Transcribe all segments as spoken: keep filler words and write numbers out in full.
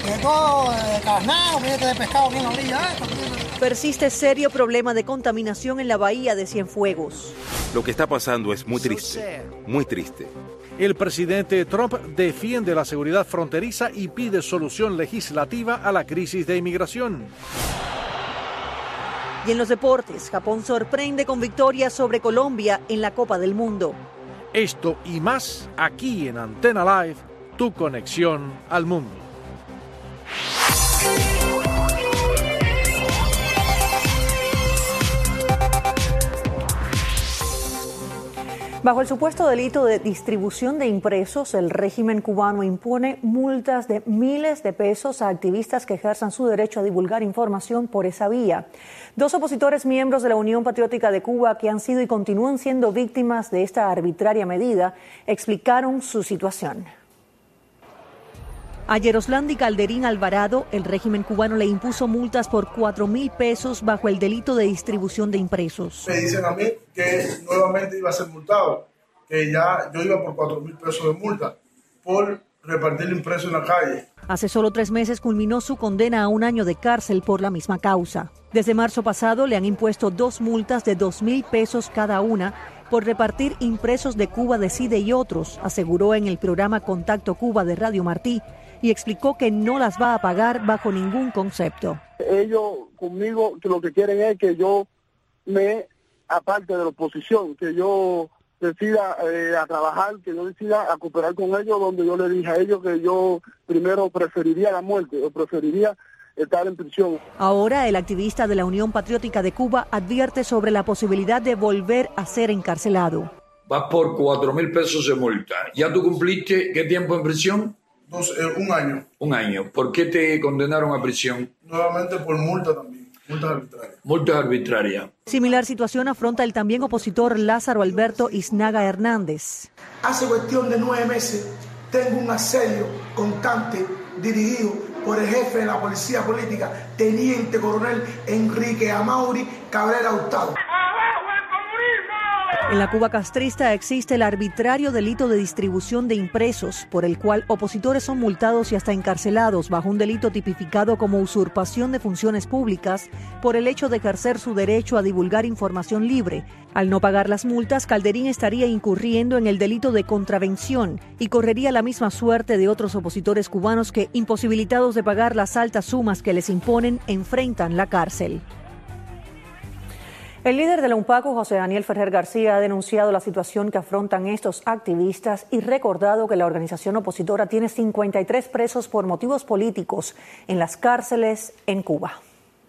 de todo, de carnado, filete de pescado bien a la orilla. Persiste serio problema de contaminación en la bahía de Cienfuegos. Lo que está pasando es muy triste, muy triste. El presidente Trump defiende la seguridad fronteriza y pide solución legislativa a la crisis de inmigración. Y en los deportes, Japón sorprende con victoria sobre Colombia en la Copa del Mundo. Esto y más aquí en Antena Live, tu conexión al mundo. Bajo el supuesto delito de distribución de impresos, el régimen cubano impone multas de miles de pesos a activistas que ejerzan su derecho a divulgar información por esa vía. Dos opositores miembros de la Unión Patriótica de Cuba, que han sido y continúan siendo víctimas de esta arbitraria medida, explicaron su situación. A Yeroslandi Calderín Alvarado, el régimen cubano le impuso multas por cuatro mil pesos bajo el delito de distribución de impresos. Me dicen a mí que nuevamente iba a ser multado, que ya yo iba por cuatro mil pesos de multa por repartir impreso en la calle. Hace solo tres meses culminó su condena a un año de cárcel por la misma causa. Desde marzo pasado le han impuesto dos multas de dos mil pesos cada una por repartir impresos de Cuba Decide y otros, aseguró en el programa Contacto Cuba de Radio Martí, y explicó que no las va a pagar bajo ningún concepto. Ellos conmigo que lo que quieren es que yo me aparte de la oposición, que yo decida eh, a trabajar, que yo decida a cooperar con ellos, donde yo le dije a ellos que yo primero preferiría la muerte o preferiría estar en prisión. Ahora el activista de la Unión Patriótica de Cuba advierte sobre la posibilidad de volver a ser encarcelado. Vas por cuatro mil pesos de multa. ¿Ya tú cumpliste qué tiempo en prisión? Dos, eh, un año. Un año. ¿Por qué te condenaron a prisión? Nuevamente por multa también. Multas arbitrarias. Multas arbitrarias. Similar situación afronta el también opositor Lázaro Alberto Iznaga Hernández. Hace cuestión de nueve meses tengo un asedio constante dirigido por el jefe de la policía política, teniente coronel Enrique Amaury Cabrera Hurtado. En la Cuba castrista existe el arbitrario delito de distribución de impresos, por el cual opositores son multados y hasta encarcelados bajo un delito tipificado como usurpación de funciones públicas por el hecho de ejercer su derecho a divulgar información libre. Al no pagar las multas, Calderín estaría incurriendo en el delito de contravención y correría la misma suerte de otros opositores cubanos que, imposibilitados de pagar las altas sumas que les imponen, enfrentan la cárcel. El líder de la UNPACU, José Daniel Ferrer García, ha denunciado la situación que afrontan estos activistas y recordado que la organización opositora tiene cincuenta y tres presos por motivos políticos en las cárceles en Cuba.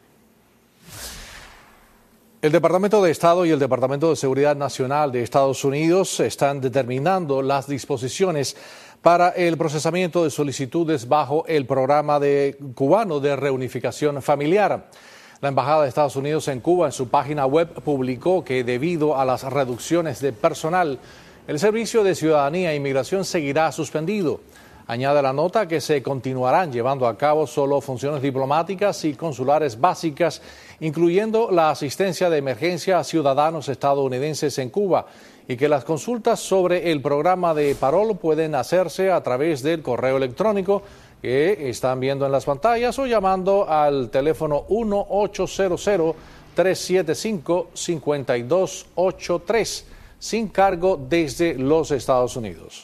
El Departamento de Estado y el Departamento de Seguridad Nacional de Estados Unidos están determinando las disposiciones para el procesamiento de solicitudes bajo el programa de cubano de reunificación familiar. La Embajada de Estados Unidos en Cuba, en su página web, publicó que debido a las reducciones de personal, el Servicio de Ciudadanía e Inmigración seguirá suspendido. Añade la nota que se continuarán llevando a cabo solo funciones diplomáticas y consulares básicas, incluyendo la asistencia de emergencia a ciudadanos estadounidenses en Cuba, y que las consultas sobre el programa de parol pueden hacerse a través del correo electrónico que están viendo en las pantallas o llamando al teléfono uno ochocientos, tres siete cinco, cinco dos ocho tres sin cargo desde los Estados Unidos.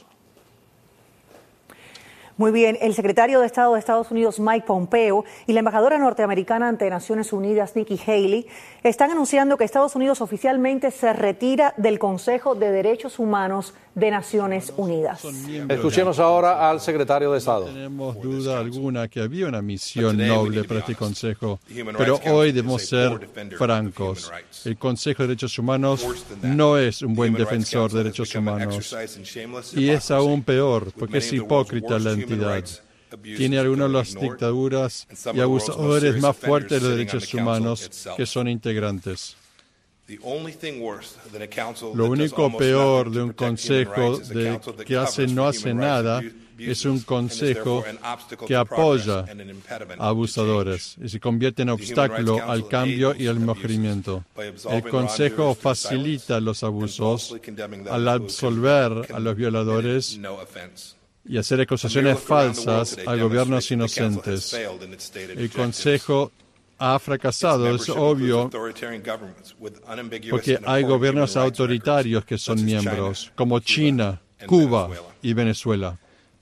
Muy bien, el secretario de Estado de Estados Unidos, Mike Pompeo, y la embajadora norteamericana ante Naciones Unidas, Nikki Haley, están anunciando que Estados Unidos oficialmente se retira del Consejo de Derechos Humanos de Naciones Unidas. Escuchemos ahora al secretario de Estado. No tenemos duda alguna que había una misión noble para este Consejo, pero hoy debemos ser francos. El Consejo de Derechos Humanos no es un buen defensor de derechos humanos. Y es aún peor, porque es hipócrita la entidad. Tiene algunas de las dictaduras y abusadores más fuertes de los derechos humanos que son integrantes. Lo único peor de un consejo de, que hace no hace nada es un consejo que apoya a abusadores y se convierte en obstáculo al cambio y al mejoramiento. El consejo facilita los abusos al absolver a los violadores y hacer acusaciones falsas a gobiernos inocentes. El Consejo ha fracasado, es obvio, porque hay gobiernos autoritarios que son miembros, como China, Cuba y Venezuela.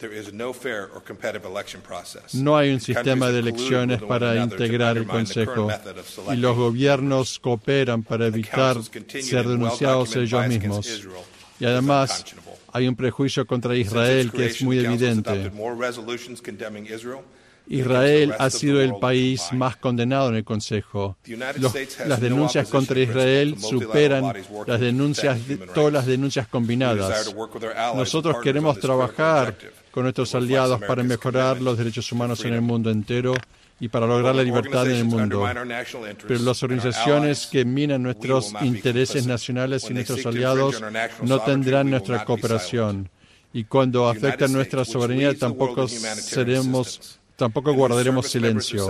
No hay un sistema de elecciones para integrar el Consejo y los gobiernos cooperan para evitar ser denunciados ellos mismos. Y además hay un prejuicio contra Israel que es muy evidente. Israel ha sido el país más condenado en el Consejo. Los, las denuncias contra Israel superan las denuncias de, todas las denuncias combinadas. Nosotros queremos trabajar con nuestros aliados para mejorar los derechos humanos en el mundo entero y para lograr la libertad en el mundo. Pero las organizaciones que minan nuestros intereses nacionales y nuestros aliados no tendrán nuestra cooperación. Y cuando afectan nuestra soberanía tampoco seremos Tampoco guardaremos silencio.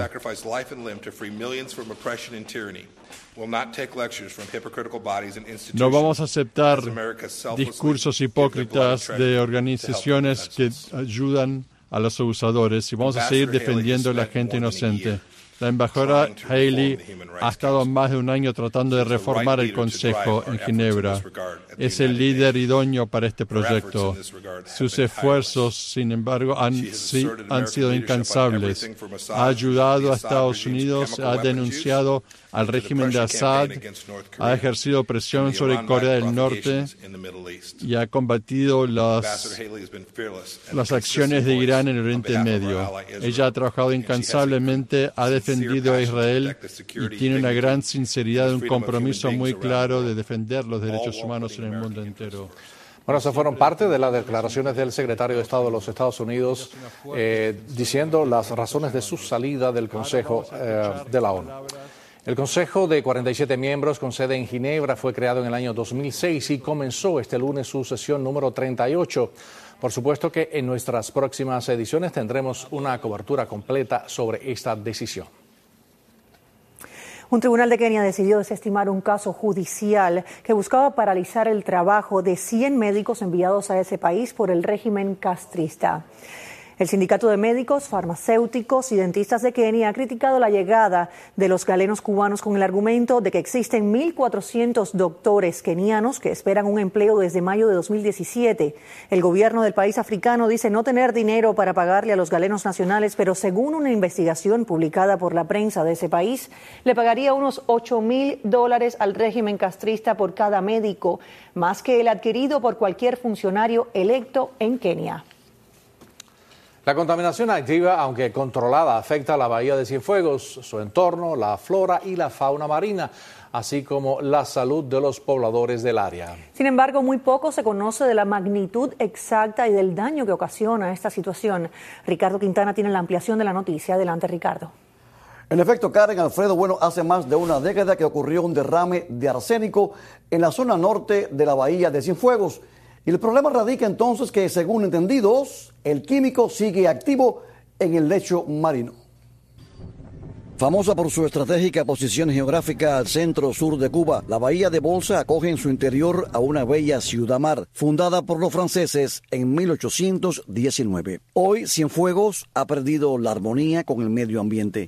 No vamos a aceptar discursos hipócritas de organizaciones que ayudan a los abusadores y vamos a seguir defendiendo a la gente inocente. La embajadora Haley ha estado más de un año tratando de reformar el Consejo en Ginebra. Es el líder idóneo para este proyecto. Sus esfuerzos, sin embargo, han, si, han sido incansables. Ha ayudado a Estados Unidos, ha denunciado al régimen de Assad, ha ejercido presión sobre Corea del Norte y ha combatido las, las acciones de Irán en el Oriente Medio. Ella ha trabajado incansablemente, ha defendido a Israel y tiene una gran sinceridad, un compromiso muy claro de defender los derechos humanos en el mundo entero. Bueno, esas fueron parte de las declaraciones del secretario de Estado de los Estados Unidos eh, diciendo las razones de su salida del Consejo eh, de la ONU. El Consejo de cuarenta y siete miembros con sede en Ginebra fue creado en el año dos mil seis y comenzó este lunes su sesión número treinta y ocho. Por supuesto que en nuestras próximas ediciones tendremos una cobertura completa sobre esta decisión. Un tribunal de Kenia decidió desestimar un caso judicial que buscaba paralizar el trabajo de cien médicos enviados a ese país por el régimen castrista. El Sindicato de Médicos, Farmacéuticos y Dentistas de Kenia ha criticado la llegada de los galenos cubanos con el argumento de que existen mil cuatrocientos doctores kenianos que esperan un empleo desde mayo de dos mil diecisiete. El gobierno del país africano dice no tener dinero para pagarle a los galenos nacionales, pero según una investigación publicada por la prensa de ese país, le pagaría unos ocho mil dólares al régimen castrista por cada médico, más que el adquirido por cualquier funcionario electo en Kenia. La contaminación activa, aunque controlada, afecta a la bahía de Cienfuegos, su entorno, la flora y la fauna marina, así como la salud de los pobladores del área. Sin embargo, muy poco se conoce de la magnitud exacta y del daño que ocasiona esta situación. Ricardo Quintana tiene la ampliación de la noticia. Adelante, Ricardo. En efecto, Karen, Alfredo, bueno, hace más de una década que ocurrió un derrame de arsénico en la zona norte de la bahía de Cienfuegos. Y el problema radica entonces que, según entendidos, el químico sigue activo en el lecho marino. Famosa por su estratégica posición geográfica al centro-sur de Cuba, la bahía de Bolsa acoge en su interior a una bella ciudad-mar, fundada por los franceses en mil ochocientos diecinueve. Hoy, Cienfuegos ha perdido la armonía con el medio ambiente.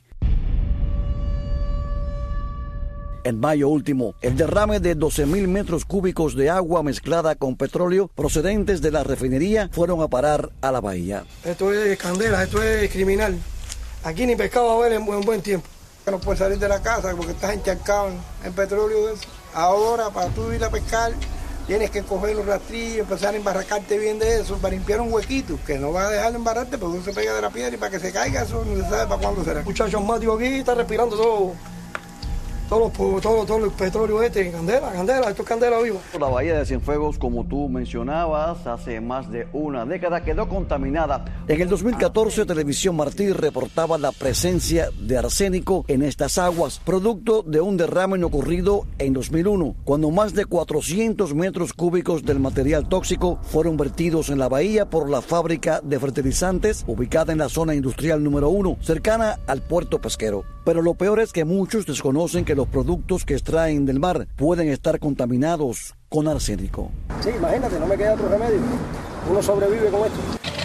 En mayo último, el derrame de doce mil metros cúbicos de agua mezclada con petróleo procedentes de la refinería fueron a parar a la bahía. Esto es candela, esto es criminal. Aquí ni pescado va a haber en buen, buen tiempo. No puedes salir de la casa porque estás encharcado en, en petróleo de eso. Ahora, para tú ir a pescar, tienes que coger los rastrillos, empezar a embarracarte bien de eso, para limpiar un huequito, que no vas a dejar de embarrarte porque no se pega de la piedra y para que se caiga, eso no se sabe para cuándo será. Muchachos asmáticos aquí están respirando todo. Todo, todo, todo el petróleo este, candela, candela, esto es candela viva. La bahía de Cienfuegos, como tú mencionabas, hace más de una década quedó contaminada. En el dos mil catorce, Televisión Martí reportaba la presencia de arsénico en estas aguas, producto de un derrame ocurrido en dos mil uno, cuando más de cuatrocientos metros cúbicos del material tóxico fueron vertidos en la bahía por la fábrica de fertilizantes ubicada en la zona industrial número uno, cercana al puerto pesquero. Pero lo peor es que muchos desconocen que los productos que extraen del mar pueden estar contaminados con arsénico. Sí, imagínate, no me queda otro remedio. Uno sobrevive con esto.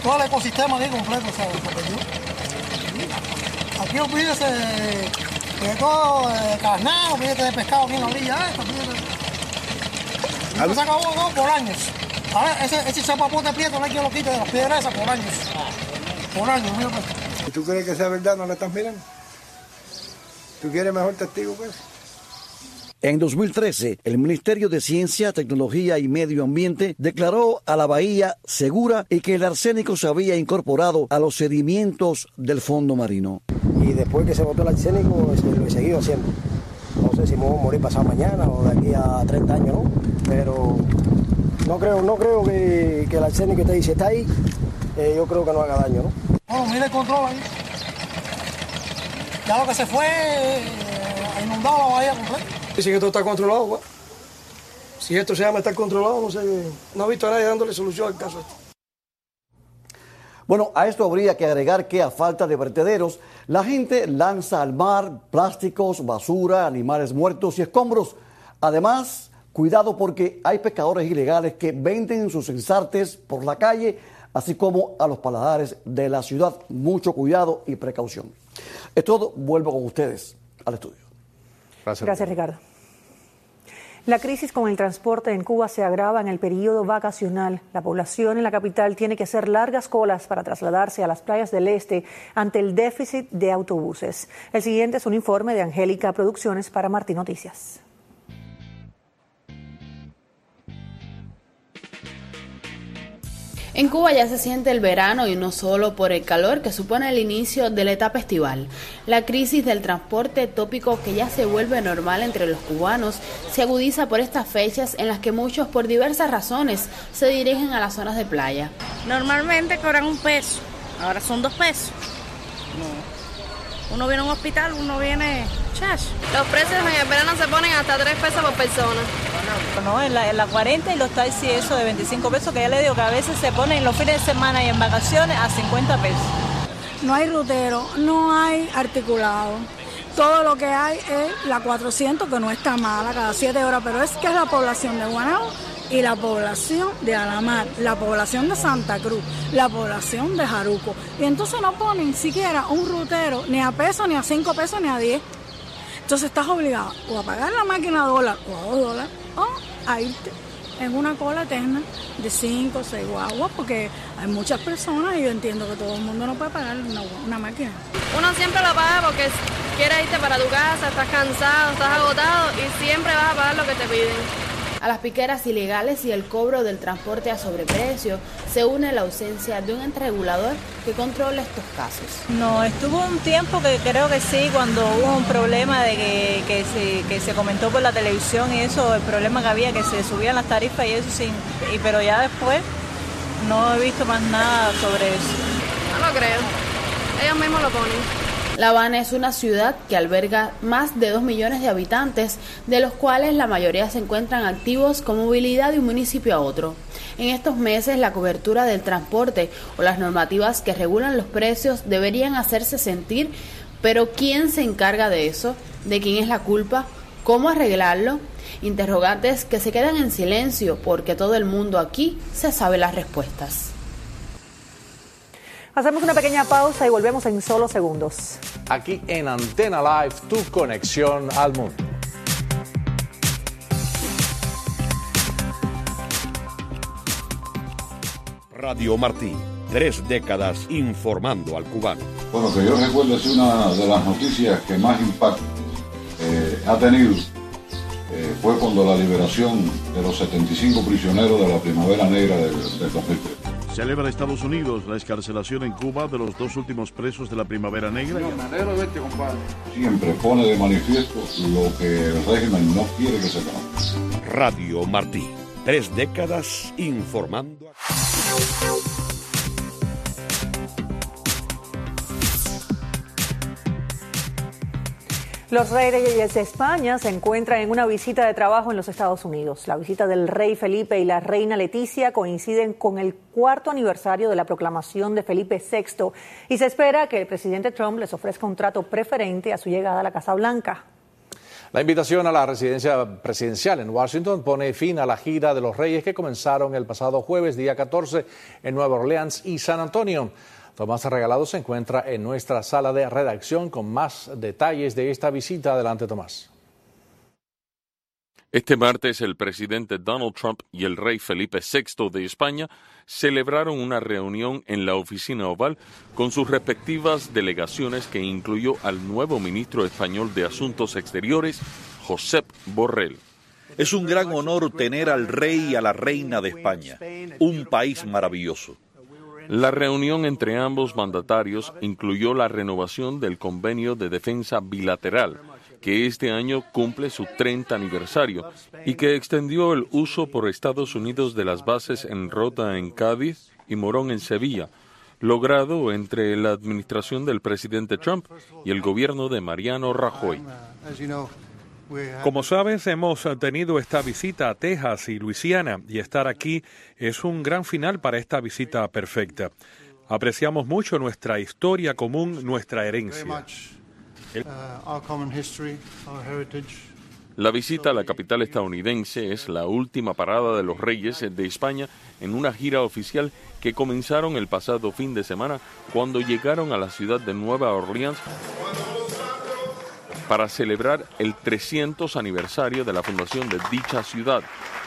todo el ecosistema aquí completo, ¿sabes? Se perdió. Aquí olvídese de todo, de carnado, olvídate de pescado aquí en la orilla esta, olvídate. Se acabó todo por años. Ahora ese, ese chapapote prieto no hay quien lo quite de las piedras esas por años. Por años, mira pues. ¿Tú crees que sea verdad? ¿No le estás mirando? ¿Tú quieres mejor testigo que ese? En dos mil trece, el Ministerio de Ciencia, Tecnología y Medio Ambiente declaró a la bahía segura y que el arsénico se había incorporado a los sedimentos del fondo marino. Y después que se botó el arsénico, lo he seguido haciendo. No sé si me voy a morir pasado mañana o de aquí a treinta años, ¿no? Pero no creo, no creo que, que el arsénico esté ahí. Si está ahí, eh, yo creo que no haga daño, ¿no? Bueno, mira el control ahí. Ya lo que se fue, eh, ha inundado la bahía completa. Dice que todo está controlado, pues. Si esto se llama estar controlado, no sé, no he visto a nadie dándole solución al caso este. Bueno, a esto habría que agregar que a falta de vertederos, la gente lanza al mar plásticos, basura, animales muertos y escombros. Además, cuidado porque hay pescadores ilegales que venden sus ensartes por la calle, así como a los paladares de la ciudad. Mucho cuidado y precaución. Es todo, vuelvo con ustedes al estudio. Gracias, Gracias Ricardo. La crisis con el transporte en Cuba se agrava en el periodo vacacional. La población en la capital tiene que hacer largas colas para trasladarse a las playas del este ante el déficit de autobuses. El siguiente es un informe de Angélica Producciones para Martí Noticias. En Cuba ya se siente el verano y no solo por el calor que supone el inicio de la etapa estival. La crisis del transporte, tópico que ya se vuelve normal entre los cubanos, se agudiza por estas fechas en las que muchos, por diversas razones, se dirigen a las zonas de playa. Normalmente cobran un peso, ahora son dos pesos. No. Uno viene a un hospital, uno viene chash. Los precios en el verano se ponen hasta tres pesos por persona. No, en la, en la cuarenta y los taxis eso de veinticinco pesos, que ya le digo que a veces se ponen los fines de semana y en vacaciones a cincuenta pesos. No hay rutero, no hay articulado. Todo lo que hay es la cuatrocientos, que no está mala, cada siete horas, pero es que es la población de Guanabo y la población de Alamar, la población de Santa Cruz, la población de Jaruco. Y entonces no ponen siquiera un rutero ni a peso, ni a cinco pesos, ni a diez. Entonces estás obligado o a pagar la máquina a dólar o a dos dólares o a irte en una cola eterna de cinco o seis guaguas, porque hay muchas personas y yo entiendo que todo el mundo no puede pagar una, una máquina. Uno siempre lo paga porque quieres irte para tu casa, estás cansado, estás agotado y siempre vas a pagar lo que te piden. A las piqueras ilegales y el cobro del transporte a sobreprecio se une la ausencia de un ente regulador que controle estos casos. No, estuvo un tiempo que creo que sí, cuando hubo un problema de que, que, se, que se comentó por la televisión y eso, el problema que había, que se subían las tarifas y eso, sí, y, pero ya después no he visto más nada sobre eso. No lo creo, ellos mismos lo ponen. La Habana es una ciudad que alberga más de dos millones de habitantes, de los cuales la mayoría se encuentran activos con movilidad de un municipio a otro. En estos meses, la cobertura del transporte o las normativas que regulan los precios deberían hacerse sentir, pero ¿quién se encarga de eso? ¿De quién es la culpa? ¿Cómo arreglarlo? Interrogantes que se quedan en silencio porque todo el mundo aquí se sabe las respuestas. Hacemos una pequeña pausa y volvemos en solo segundos. Aquí en Antena Live, tu conexión al mundo. Radio Martí, tres décadas informando al cubano. Bueno, que yo recuerdo es una de las noticias que más impacto eh, ha tenido. Eh, fue cuando la liberación de los setenta y cinco prisioneros de la Primavera Negra del, del dos mil tres. Celebra Estados Unidos la excarcelación en Cuba de los dos últimos presos de la Primavera Negra. Me alegro de verte, compadre. Siempre pone de manifiesto lo que el régimen no quiere que se conozca. Radio Martí, tres décadas informando. Los reyes de España se encuentran en una visita de trabajo en los Estados Unidos. La visita del rey Felipe y la reina Leticia coinciden con el cuarto aniversario de la proclamación de Felipe sexto y se espera que el presidente Trump les ofrezca un trato preferente a su llegada a la Casa Blanca. La invitación a la residencia presidencial en Washington pone fin a la gira de los Reyes que comenzaron el pasado jueves, día catorce, en Nueva Orleans y San Antonio. Tomás Regalado se encuentra en nuestra sala de redacción con más detalles de esta visita. Adelante, Tomás. Este martes, el presidente Donald Trump y el rey Felipe sexto de España celebraron una reunión en la oficina oval con sus respectivas delegaciones que incluyó al nuevo ministro español de Asuntos Exteriores, Josep Borrell. Es un gran honor tener al rey y a la reina de España, un país maravilloso. La reunión entre ambos mandatarios incluyó la renovación del convenio de defensa bilateral, que este año cumple su treinta aniversario y que extendió el uso por Estados Unidos de las bases en Rota en Cádiz y Morón en Sevilla, logrado entre la administración del presidente Trump y el gobierno de Mariano Rajoy. Como sabes, hemos tenido esta visita a Texas y Luisiana y estar aquí es un gran final para esta visita perfecta. Apreciamos mucho nuestra historia común, nuestra herencia. La visita a la capital estadounidense es la última parada de los Reyes de España en una gira oficial que comenzaron el pasado fin de semana cuando llegaron a la ciudad de Nueva Orleans para celebrar el trescientos aniversario de la fundación de dicha ciudad.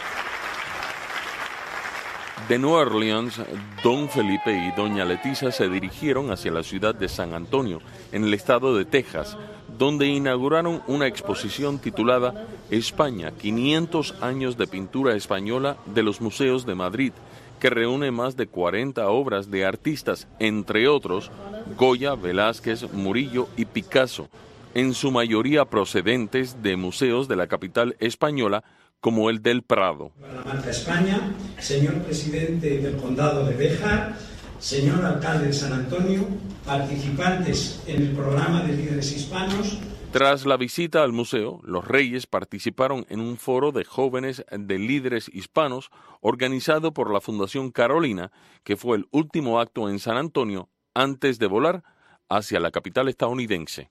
De Nueva Orleans, don Felipe y doña Leticia se dirigieron hacia la ciudad de San Antonio, en el estado de Texas, donde inauguraron una exposición titulada España, quinientos años de pintura española de los museos de Madrid, que reúne más de cuarenta obras de artistas, entre otros Goya, Velázquez, Murillo y Picasso, en su mayoría procedentes de museos de la capital española, como el del Prado. La marca España, señor presidente del condado de Béjar, señor alcalde de San Antonio, participantes en el programa de líderes hispanos. Tras la visita al museo, los Reyes participaron en un foro de jóvenes de líderes hispanos organizado por la Fundación Carolina, que fue el último acto en San Antonio antes de volar hacia la capital estadounidense.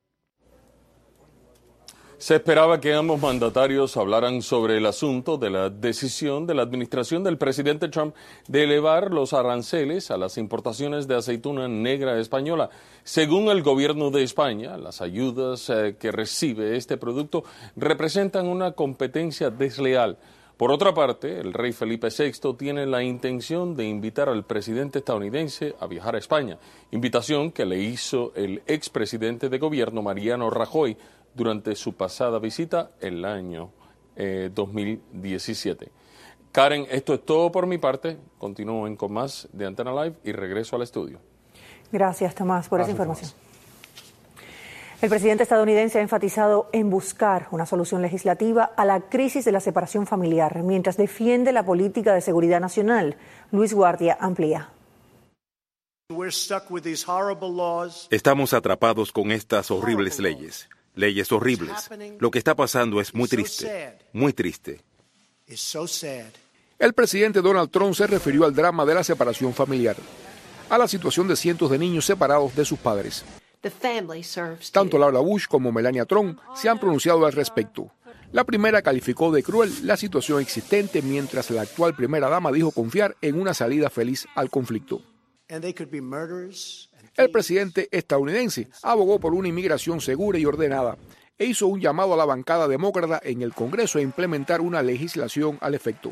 Se esperaba que ambos mandatarios hablaran sobre el asunto de la decisión de la administración del presidente Trump de elevar los aranceles a las importaciones de aceituna negra española. Según el gobierno de España, las ayudas eh, que recibe este producto representan una competencia desleal. Por otra parte, el rey Felipe sexto tiene la intención de invitar al presidente estadounidense a viajar a España, invitación que le hizo el expresidente de gobierno Mariano Rajoy durante su pasada visita el año eh, dos mil diecisiete. Karen, esto es todo por mi parte. Continúen con más de Antena Live y regreso al estudio. Gracias, Tomás, por Gracias, esa información. Tomás. El presidente estadounidense ha enfatizado en buscar una solución legislativa a la crisis de la separación familiar, mientras defiende la política de seguridad nacional. Luis Guardia amplía. Estamos atrapados con estas horribles leyes. Leyes horribles. Lo que está pasando es muy triste, muy triste. El presidente Donald Trump se refirió al drama de la separación familiar, a la situación de cientos de niños separados de sus padres. Tanto Laura Bush como Melania Trump se han pronunciado al respecto. La primera calificó de cruel la situación existente, mientras la actual primera dama dijo confiar en una salida feliz al conflicto. El presidente estadounidense abogó por una inmigración segura y ordenada e hizo un llamado a la bancada demócrata en el Congreso a implementar una legislación al efecto.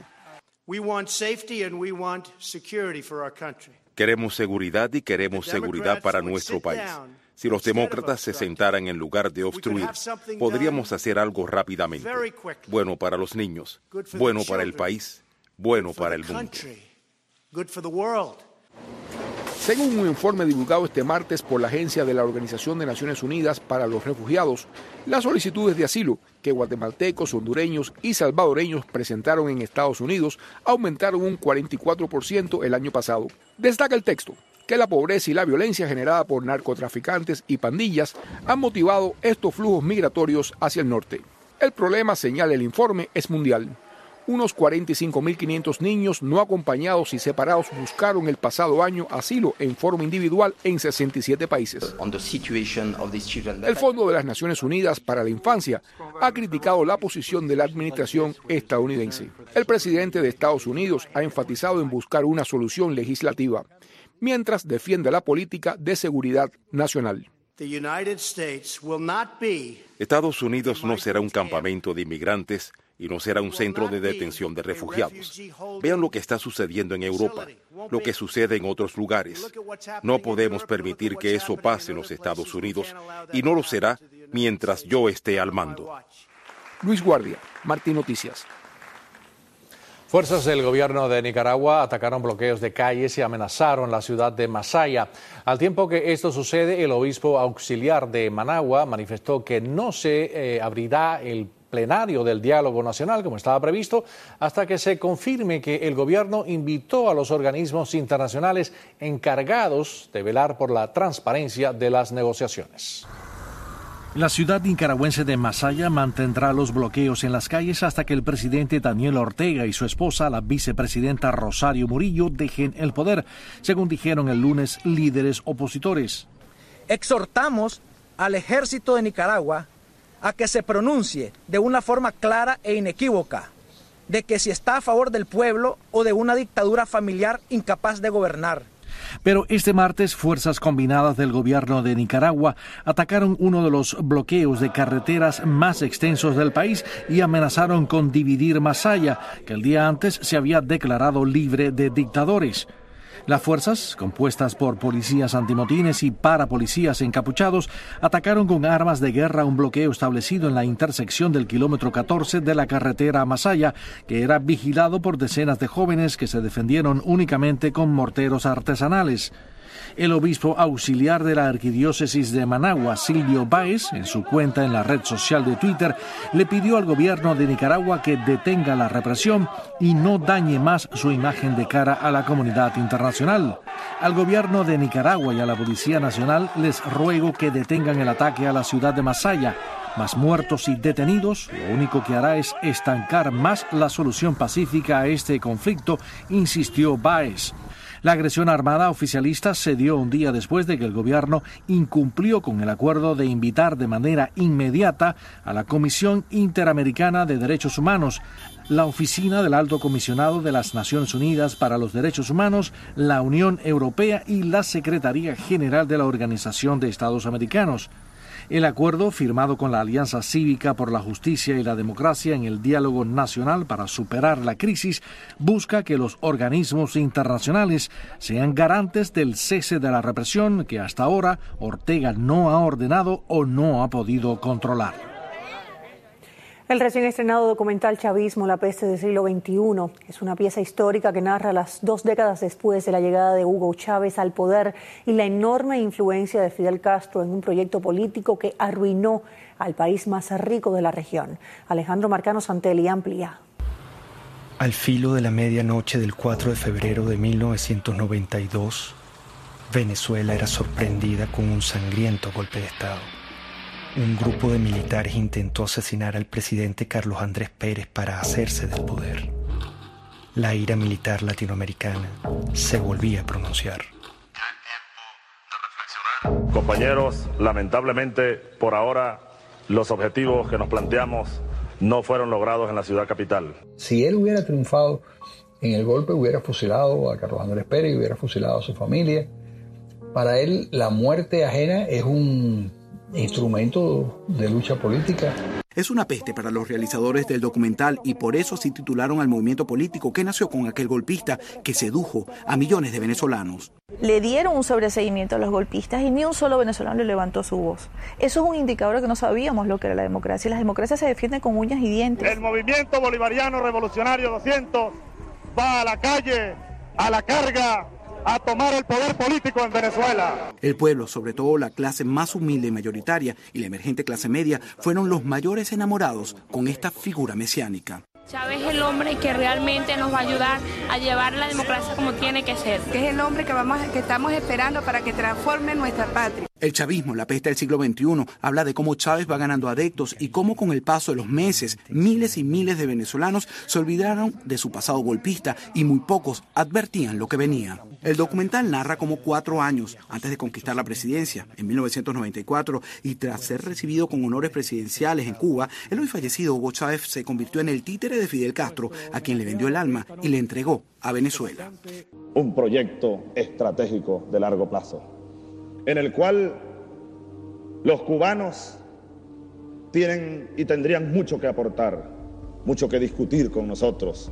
Queremos seguridad y queremos seguridad para nuestro país. Si los demócratas se sentaran en lugar de obstruir, podríamos hacer algo rápidamente. Bueno para los niños, bueno para el país, bueno para el mundo. Según un informe divulgado este martes por la Agencia de la Organización de Naciones Unidas para los Refugiados, las solicitudes de asilo que guatemaltecos, hondureños y salvadoreños presentaron en Estados Unidos aumentaron un cuarenta y cuatro por ciento el año pasado. Destaca el texto que la pobreza y la violencia generada por narcotraficantes y pandillas han motivado estos flujos migratorios hacia el norte. El problema, señala el informe, es mundial. Unos cuarenta y cinco mil quinientos niños no acompañados y separados buscaron el pasado año asilo en forma individual en sesenta y siete países. El Fondo de las Naciones Unidas para la Infancia ha criticado la posición de la administración estadounidense. El presidente de Estados Unidos ha enfatizado en buscar una solución legislativa, mientras defiende la política de seguridad nacional. Estados Unidos no será un campamento de inmigrantes y no será un centro de detención de refugiados. Vean lo que está sucediendo en Europa, lo que sucede en otros lugares. No podemos permitir que eso pase en los Estados Unidos y no lo será mientras yo esté al mando. Luis Guardia, Martín Noticias. Fuerzas del gobierno de Nicaragua atacaron bloqueos de calles y amenazaron la ciudad de Masaya. Al tiempo que esto sucede, el obispo auxiliar de Managua manifestó que no se eh, abrirá el plenario del diálogo nacional, como estaba previsto, hasta que se confirme que el gobierno invitó a los organismos internacionales encargados de velar por la transparencia de las negociaciones. La ciudad nicaragüense de Masaya mantendrá los bloqueos en las calles hasta que el presidente Daniel Ortega y su esposa, la vicepresidenta Rosario Murillo, dejen el poder, según dijeron el lunes líderes opositores. Exhortamos al ejército de Nicaragua a que se pronuncie de una forma clara e inequívoca de que si está a favor del pueblo o de una dictadura familiar incapaz de gobernar. Pero este martes, fuerzas combinadas del gobierno de Nicaragua atacaron uno de los bloqueos de carreteras más extensos del país y amenazaron con dividir Masaya, que el día antes se había declarado libre de dictadores. Las fuerzas, compuestas por policías antimotines y parapolicías encapuchados, atacaron con armas de guerra un bloqueo establecido en la intersección del kilómetro catorce de la carretera a Masaya, que era vigilado por decenas de jóvenes que se defendieron únicamente con morteros artesanales. El obispo auxiliar de la arquidiócesis de Managua, Silvio Báez, en su cuenta en la red social de Twitter, le pidió al gobierno de Nicaragua que detenga la represión y no dañe más su imagen de cara a la comunidad internacional. Al gobierno de Nicaragua y a la Policía Nacional les ruego que detengan el ataque a la ciudad de Masaya. Más muertos y detenidos, lo único que hará es estancar más la solución pacífica a este conflicto, insistió Báez. La agresión armada oficialista se dio un día después de que el gobierno incumplió con el acuerdo de invitar de manera inmediata a la Comisión Interamericana de Derechos Humanos, la Oficina del Alto Comisionado de las Naciones Unidas para los Derechos Humanos, la Unión Europea y la Secretaría General de la Organización de Estados Americanos. El acuerdo, firmado con la Alianza Cívica por la Justicia y la Democracia en el diálogo nacional para superar la crisis, busca que los organismos internacionales sean garantes del cese de la represión que hasta ahora Ortega no ha ordenado o no ha podido controlar. El recién estrenado documental Chavismo, la peste del siglo veintiuno, es una pieza histórica que narra las dos décadas después de la llegada de Hugo Chávez al poder y la enorme influencia de Fidel Castro en un proyecto político que arruinó al país más rico de la región. Alejandro Marcano Santelli amplía. Al filo de la medianoche del cuatro de febrero de mil novecientos noventa y dos, Venezuela era sorprendida con un sangriento golpe de Estado. Un grupo de militares intentó asesinar al presidente Carlos Andrés Pérez para hacerse del poder. La ira militar latinoamericana se volvía a pronunciar. Compañeros, lamentablemente, por ahora, los objetivos que nos planteamos no fueron logrados en la ciudad capital. Si él hubiera triunfado en el golpe, hubiera fusilado a Carlos Andrés Pérez, hubiera fusilado a su familia. Para él, la muerte ajena es un instrumento de lucha política. Es una peste para los realizadores del documental y por eso se titularon al movimiento político que nació con aquel golpista que sedujo a millones de venezolanos. Le dieron un sobreseguimiento a los golpistas y ni un solo venezolano le levantó su voz. Eso es un indicador de que no sabíamos lo que era la democracia. Las democracias se defienden con uñas y dientes. El movimiento bolivariano revolucionario doscientos va a la calle, a la carga, a tomar el poder político en Venezuela. El pueblo, sobre todo la clase más humilde y mayoritaria y la emergente clase media, fueron los mayores enamorados con esta figura mesiánica. Chávez es el hombre que realmente nos va a ayudar a llevar la democracia como tiene que ser. Que es el hombre que, vamos, que estamos esperando para que transforme nuestra patria. El chavismo, la peste del siglo veintiuno, habla de cómo Chávez va ganando adeptos y cómo con el paso de los meses, miles y miles de venezolanos se olvidaron de su pasado golpista y muy pocos advertían lo que venía. El documental narra cómo cuatro años antes de conquistar la presidencia, en mil novecientos noventa y cuatro, y tras ser recibido con honores presidenciales en Cuba, el hoy fallecido Hugo Chávez se convirtió en el títere de Fidel Castro, a quien le vendió el alma y le entregó a Venezuela. Un proyecto estratégico de largo plazo, en el cual los cubanos tienen y tendrían mucho que aportar, mucho que discutir con nosotros.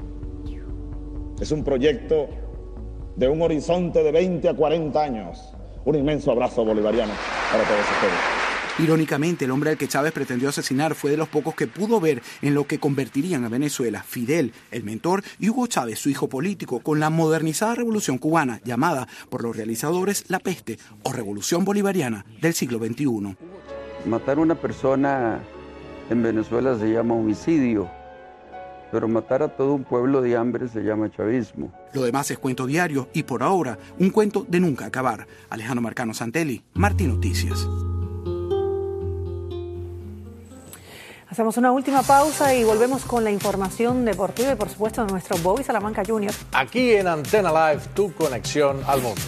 Es un proyecto de un horizonte de veinte a cuarenta años. Un inmenso abrazo bolivariano para todos ustedes. Irónicamente, el hombre al que Chávez pretendió asesinar fue de los pocos que pudo ver en lo que convertirían a Venezuela: Fidel, el mentor, y Hugo Chávez, su hijo político, con la modernizada revolución cubana, llamada por los realizadores la peste o revolución bolivariana del siglo veintiuno. Matar a una persona en Venezuela se llama homicidio, pero matar a todo un pueblo de hambre se llama chavismo. Lo demás es cuento diario y, por ahora, un cuento de nunca acabar. Alejandro Marcano Santelli, Martín Noticias. Hacemos una última pausa y volvemos con la información deportiva y, por supuesto, de nuestro Bobby Salamanca junior Aquí en Antena Live, tu conexión al mundo.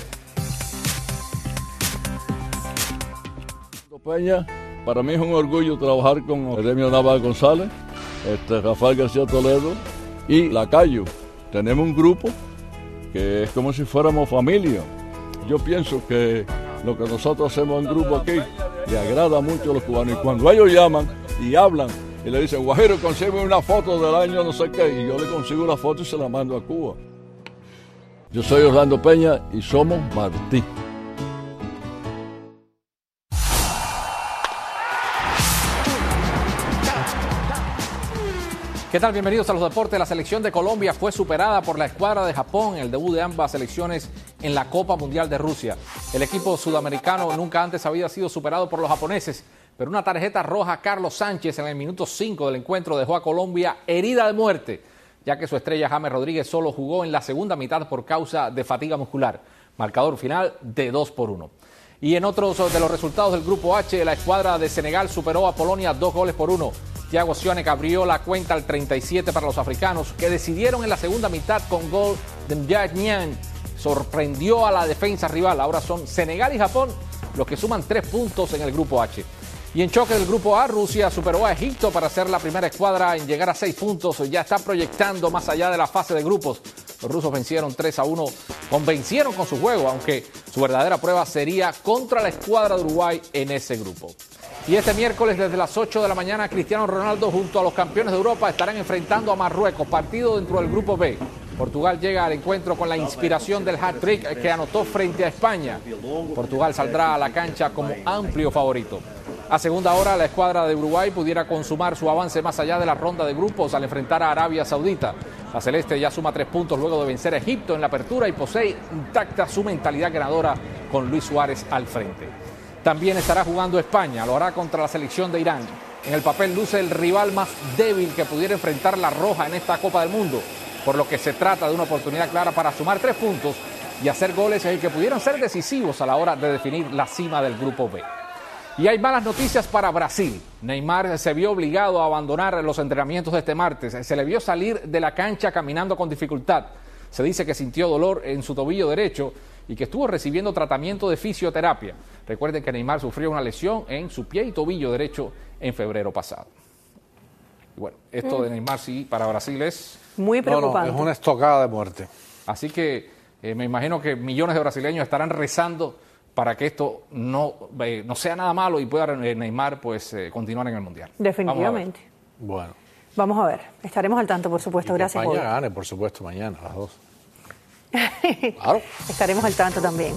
Peña, para mí es un orgullo trabajar con Jeremio Navas González, este, Rafael García Toledo y Lacayo. Tenemos un grupo que es como si fuéramos familia. Yo pienso que lo que nosotros hacemos en grupo aquí le agrada mucho a los cubanos. Y cuando ellos llaman y hablan y le dicen, Guajiro, consigue una foto del año no sé qué, y yo le consigo la foto y se la mando a Cuba. Yo soy Orlando Peña y somos Martí. ¿Qué tal? Bienvenidos a los deportes. La selección de Colombia fue superada por la escuadra de Japón en el debut de ambas selecciones en la Copa Mundial de Rusia. El equipo sudamericano nunca antes había sido superado por los japoneses, pero una tarjeta roja a Carlos Sánchez en el minuto cinco del encuentro dejó a Colombia herida de muerte, ya que su estrella James Rodríguez solo jugó en la segunda mitad por causa de fatiga muscular. Marcador final de dos por uno. Y en otros de los resultados del Grupo H, la escuadra de Senegal superó a Polonia dos goles por uno. Thiago Sionek abrió la cuenta al treinta y siete para los africanos, que decidieron en la segunda mitad con gol de Mjak Nyan. Sorprendió a la defensa rival. Ahora son Senegal y Japón los que suman tres puntos en el Grupo H. Y en choque del Grupo A, Rusia superó a Egipto para ser la primera escuadra en llegar a seis puntos. Ya está proyectando más allá de la fase de grupos. Los rusos vencieron tres a uno, convencieron con su juego, aunque su verdadera prueba sería contra la escuadra de Uruguay en ese grupo. Y este miércoles desde las ocho de la mañana, Cristiano Ronaldo junto a los campeones de Europa estarán enfrentando a Marruecos, partido dentro del Grupo B. Portugal llega al encuentro con la inspiración del hat-trick que anotó frente a España. Portugal saldrá a la cancha como amplio favorito. A segunda hora, la escuadra de Uruguay pudiera consumar su avance más allá de la ronda de grupos al enfrentar a Arabia Saudita. La celeste ya suma tres puntos luego de vencer a Egipto en la apertura y posee intacta su mentalidad ganadora con Luis Suárez al frente. También estará jugando España, lo hará contra la selección de Irán. En el papel luce el rival más débil que pudiera enfrentar la Roja en esta Copa del Mundo, por lo que se trata de una oportunidad clara para sumar tres puntos y hacer goles que pudieran ser decisivos a la hora de definir la cima del Grupo B. Y hay malas noticias para Brasil. Neymar se vio obligado a abandonar los entrenamientos de este martes. Se le vio salir de la cancha caminando con dificultad. Se dice que sintió dolor en su tobillo derecho y que estuvo recibiendo tratamiento de fisioterapia. Recuerden que Neymar sufrió una lesión en su pie y tobillo derecho en febrero pasado. Y bueno, esto mm. de Neymar sí para Brasil es muy preocupante. No, no, es una estocada de muerte. Así que eh, me imagino que millones de brasileños estarán rezando para que esto no, eh, no sea nada malo y pueda eh, Neymar pues eh, continuar en el Mundial. Definitivamente. Vamos bueno. Vamos a ver. Estaremos al tanto, por supuesto. Y Gracias, España gane, por supuesto, mañana a las dos. Claro. Estaremos al tanto también.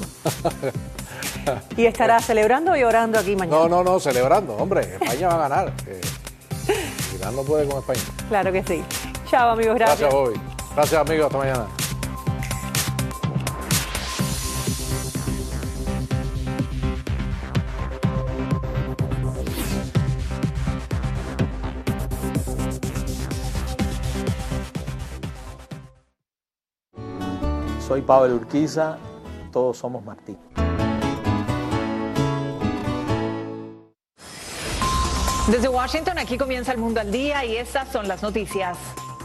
¿Y estará celebrando y orando aquí mañana? No, no, no, celebrando. Hombre, España va a ganar. Eh, Irán no puede con España. Claro que sí. Chao, amigos. Gracias. Gracias, Bobby. Gracias, amigos. Hasta mañana. Soy Pablo Urquiza, todos somos Martí. Desde Washington, aquí comienza El Mundo al Día y estas son las noticias.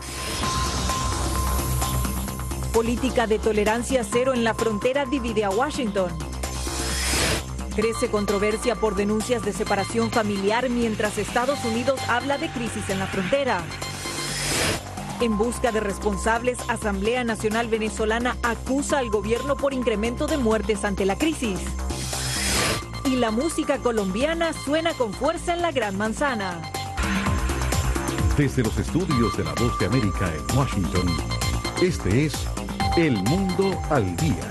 Política de tolerancia cero en la frontera divide a Washington. Crece controversia por denuncias de separación familiar mientras Estados Unidos habla de crisis en la frontera. En busca de responsables, Asamblea Nacional Venezolana acusa al gobierno por incremento de muertes ante la crisis. Y la música colombiana suena con fuerza en la Gran Manzana. Desde los estudios de La Voz de América en Washington, este es El Mundo al Día.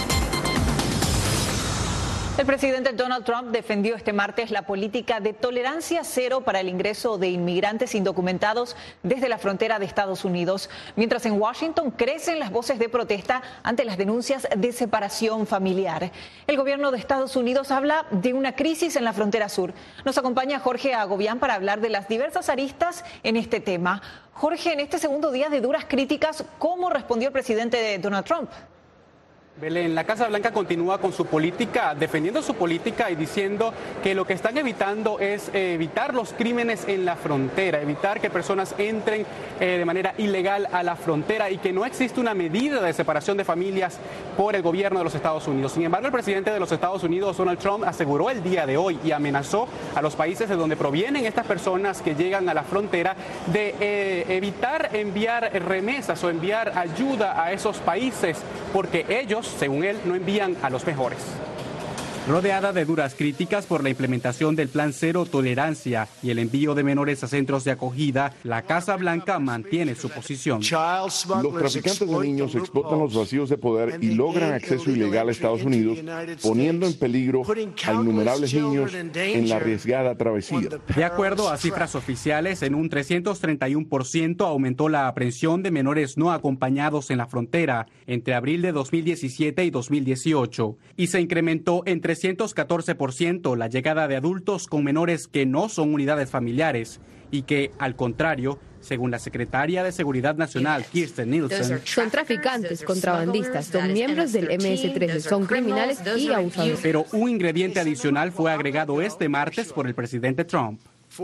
El presidente Donald Trump defendió este martes la política de tolerancia cero para el ingreso de inmigrantes indocumentados desde la frontera de Estados Unidos, mientras en Washington crecen las voces de protesta ante las denuncias de separación familiar. El gobierno de Estados Unidos habla de una crisis en la frontera sur. Nos acompaña Jorge Agobián para hablar de las diversas aristas en este tema. Jorge, en este segundo día de duras críticas, ¿cómo respondió el presidente Donald Trump? Belén, la Casa Blanca continúa con su política, defendiendo su política y diciendo que lo que están evitando es eh, evitar los crímenes en la frontera, evitar que personas entren eh, de manera ilegal a la frontera y que no existe una medida de separación de familias por el gobierno de los Estados Unidos. Sin embargo, el presidente de los Estados Unidos, Donald Trump, aseguró el día de hoy y amenazó a los países de donde provienen estas personas que llegan a la frontera de eh, evitar enviar remesas o enviar ayuda a esos países, porque ellos, según él, no envían a los mejores. Rodeada de duras críticas por la implementación del Plan Cero Tolerancia y el envío de menores a centros de acogida, la Casa Blanca mantiene su posición. Los traficantes de niños explotan los vacíos de poder y logran acceso ilegal a Estados Unidos, poniendo en peligro a innumerables niños en la arriesgada travesía. De acuerdo a cifras oficiales, en un trescientos treinta y uno por ciento aumentó la aprehensión de menores no acompañados en la frontera entre abril de dos mil diecisiete y dos mil dieciocho, y se incrementó en trescientos catorce por ciento la llegada de adultos con menores que no son unidades familiares y que, al contrario, según la secretaria de Seguridad Nacional, Kirstjen Nielsen, son traficantes, contrabandistas, son miembros del eme ese trece, son criminales y abusadores. Pero un ingrediente adicional fue agregado este martes por el presidente Trump.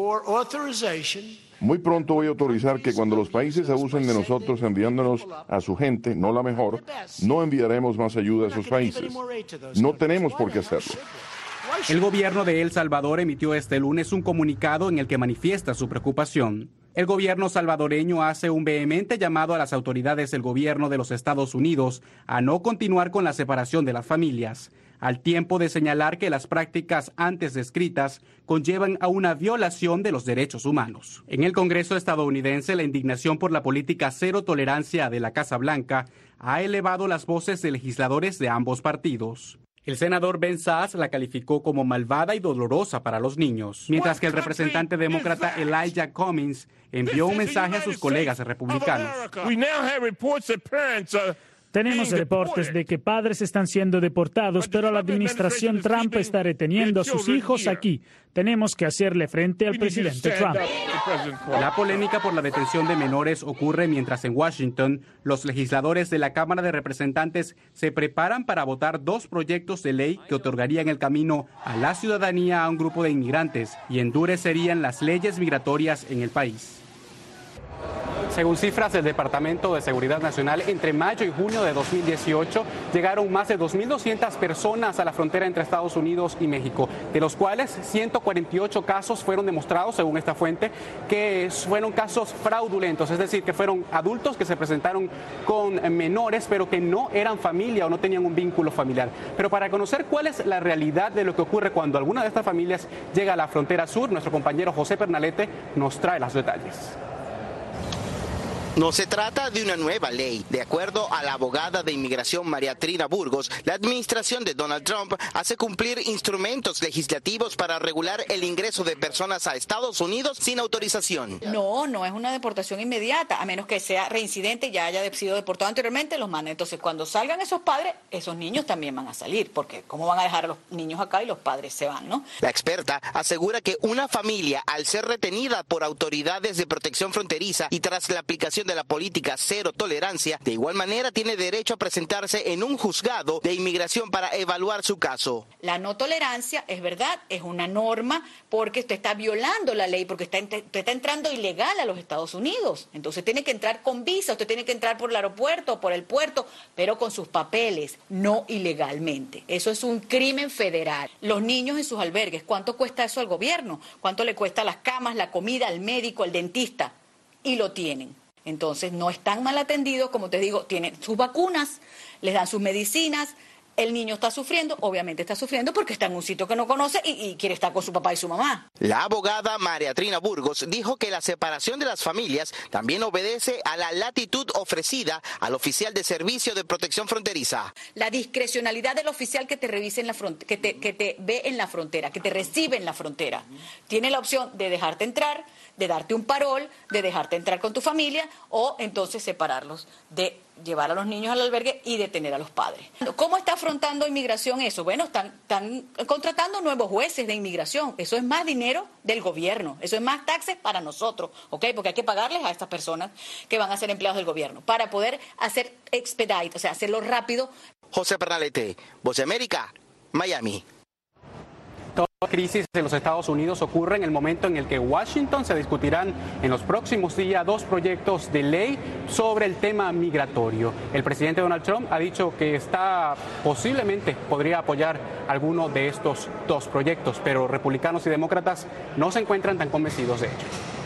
Muy pronto voy a autorizar que cuando los países abusen de nosotros enviándonos a su gente, no la mejor, no enviaremos más ayuda a esos países. No tenemos por qué hacerlo. El gobierno de El Salvador emitió este lunes un comunicado en el que manifiesta su preocupación. El gobierno salvadoreño hace un vehemente llamado a las autoridades del gobierno de los Estados Unidos a no continuar con la separación de las familias, al tiempo de señalar que las prácticas antes descritas conllevan a una violación de los derechos humanos. En el Congreso estadounidense, la indignación por la política cero tolerancia de la Casa Blanca ha elevado las voces de legisladores de ambos partidos. El senador Ben Sasse la calificó como malvada y dolorosa para los niños, mientras que el representante demócrata Elijah Cummings envió un mensaje a sus colegas republicanos. Tenemos reportes de que padres están siendo deportados, pero la administración Trump está reteniendo a sus hijos aquí. Tenemos que hacerle frente al presidente Trump. La polémica por la detención de menores ocurre mientras en Washington los legisladores de la Cámara de Representantes se preparan para votar dos proyectos de ley que otorgarían el camino a la ciudadanía a un grupo de inmigrantes y endurecerían las leyes migratorias en el país. Según cifras del Departamento de Seguridad Nacional, entre mayo y junio de dos mil dieciocho llegaron más de dos mil doscientas personas a la frontera entre Estados Unidos y México, de los cuales ciento cuarenta y ocho casos fueron demostrados, según esta fuente, que fueron casos fraudulentos, es decir, que fueron adultos que se presentaron con menores, pero que no eran familia o no tenían un vínculo familiar. Pero para conocer cuál es la realidad de lo que ocurre cuando alguna de estas familias llega a la frontera sur, nuestro compañero José Pernalete nos trae los detalles. No se trata de una nueva ley. De acuerdo a la abogada de inmigración María Trina Burgos, la administración de Donald Trump hace cumplir instrumentos legislativos para regular el ingreso de personas a Estados Unidos sin autorización. No, no es una deportación inmediata, a menos que sea reincidente y ya haya sido deportado anteriormente, los manda. Entonces, cuando salgan esos padres, esos niños también van a salir, porque ¿cómo van a dejar a los niños acá y los padres se van, no? La experta asegura que una familia, al ser retenida por autoridades de protección fronteriza y tras la aplicación aplicación de la política cero tolerancia, de igual manera tiene derecho a presentarse en un juzgado de inmigración para evaluar su caso. La no tolerancia, es verdad, es una norma porque usted está violando la ley, porque está, usted está entrando ilegal a los Estados Unidos. Entonces tiene que entrar con visa, usted tiene que entrar por el aeropuerto, por el puerto, pero con sus papeles, no ilegalmente. Eso es un crimen federal. Los niños en sus albergues, ¿cuánto cuesta eso al gobierno? ¿Cuánto le cuesta las camas, la comida, al médico, al dentista? Y lo tienen. Entonces no están mal atendidos, como te digo, tienen sus vacunas, les dan sus medicinas. El niño está sufriendo, obviamente está sufriendo porque está en un sitio que no conoce y, y quiere estar con su papá y su mamá. La abogada María Trina Burgos dijo que la separación de las familias también obedece a la latitud ofrecida al oficial de Servicio de Protección Fronteriza. La discrecionalidad del oficial que te revise en la frontera, que te, que te ve en la frontera, que te recibe en la frontera. Tiene la opción de dejarte entrar, de darte un parol, de dejarte entrar con tu familia o entonces separarlos, de llevar a los niños al albergue y detener a los padres. ¿Cómo está afrontando inmigración eso? Bueno, están, están contratando nuevos jueces de inmigración. Eso es más dinero del gobierno. Eso es más taxes para nosotros, ¿ok? Porque hay que pagarles a estas personas que van a ser empleados del gobierno para poder hacer expedite, o sea, hacerlo rápido. José Pernalete, Voz de América, Miami. Toda crisis en los Estados Unidos ocurre en el momento en el que Washington se discutirán en los próximos días dos proyectos de ley sobre el tema migratorio. El presidente Donald Trump ha dicho que está posiblemente podría apoyar alguno de estos dos proyectos, pero republicanos y demócratas no se encuentran tan convencidos de ello.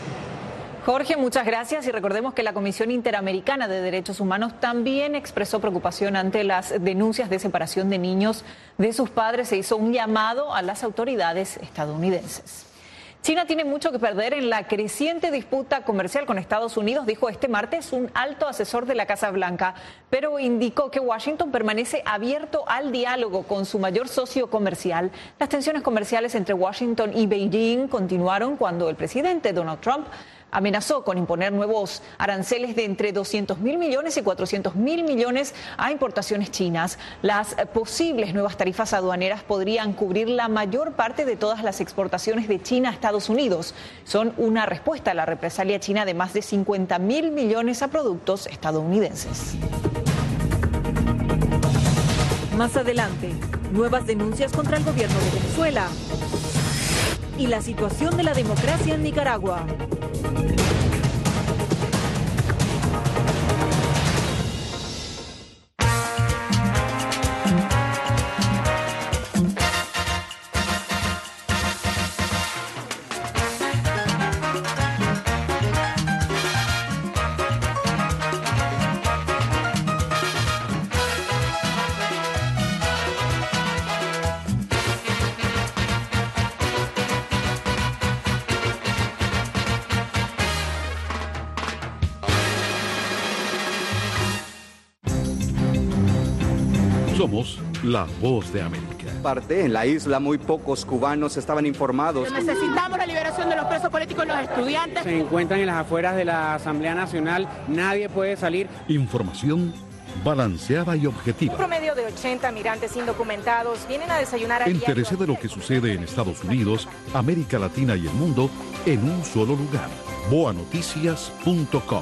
Jorge, muchas gracias y recordemos que la Comisión Interamericana de Derechos Humanos también expresó preocupación ante las denuncias de separación de niños de sus padres. Se hizo un llamado a las autoridades estadounidenses. China tiene mucho que perder en la creciente disputa comercial con Estados Unidos, dijo este martes un alto asesor de la Casa Blanca, pero indicó que Washington permanece abierto al diálogo con su mayor socio comercial. Las tensiones comerciales entre Washington y Beijing continuaron cuando el presidente Donald Trump amenazó con imponer nuevos aranceles de entre doscientos mil millones y cuatrocientos mil millones a importaciones chinas. Las posibles nuevas tarifas aduaneras podrían cubrir la mayor parte de todas las exportaciones de China a Estados Unidos. Son una respuesta a la represalia china de más de cincuenta mil millones a productos estadounidenses. Más adelante, nuevas denuncias contra el gobierno de Venezuela y la situación de la democracia en Nicaragua. Somos la Voz de América. Parte en la isla muy pocos cubanos estaban informados. Necesitamos la liberación de los presos políticos y los estudiantes. Se encuentran en las afueras de la Asamblea Nacional, nadie puede salir. Información balanceada y objetiva. Un promedio de ochenta migrantes indocumentados vienen a desayunar a Entérese de lo que sucede en Estados Unidos, América Latina y el mundo en un solo lugar. boa noticias punto com.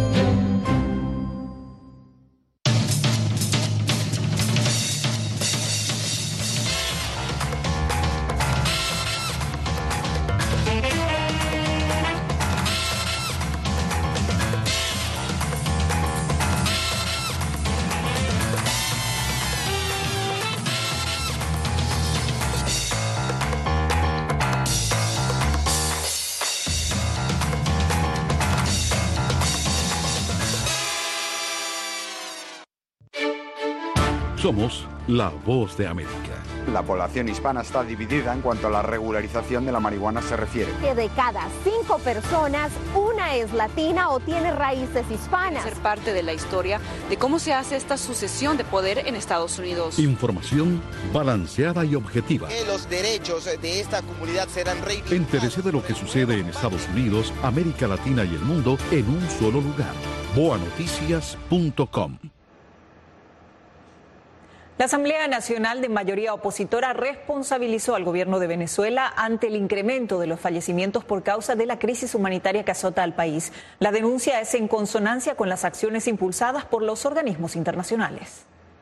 Somos la Voz de América. La población hispana está dividida en cuanto a la regularización de la marihuana se refiere. Que de cada cinco personas, una es latina o tiene raíces hispanas. Ser parte de la historia de cómo se hace esta sucesión de poder en Estados Unidos. Información balanceada y objetiva. Que los derechos de esta comunidad serán reivindicados. Entérese de lo que sucede en Estados Unidos, América Latina y el mundo en un solo lugar. boa noticias punto com. La Asamblea Nacional de mayoría opositora responsabilizó al gobierno de Venezuela ante el incremento de los fallecimientos por causa de la crisis humanitaria que azota al país. La denuncia es en consonancia con las acciones impulsadas por los organismos internacionales.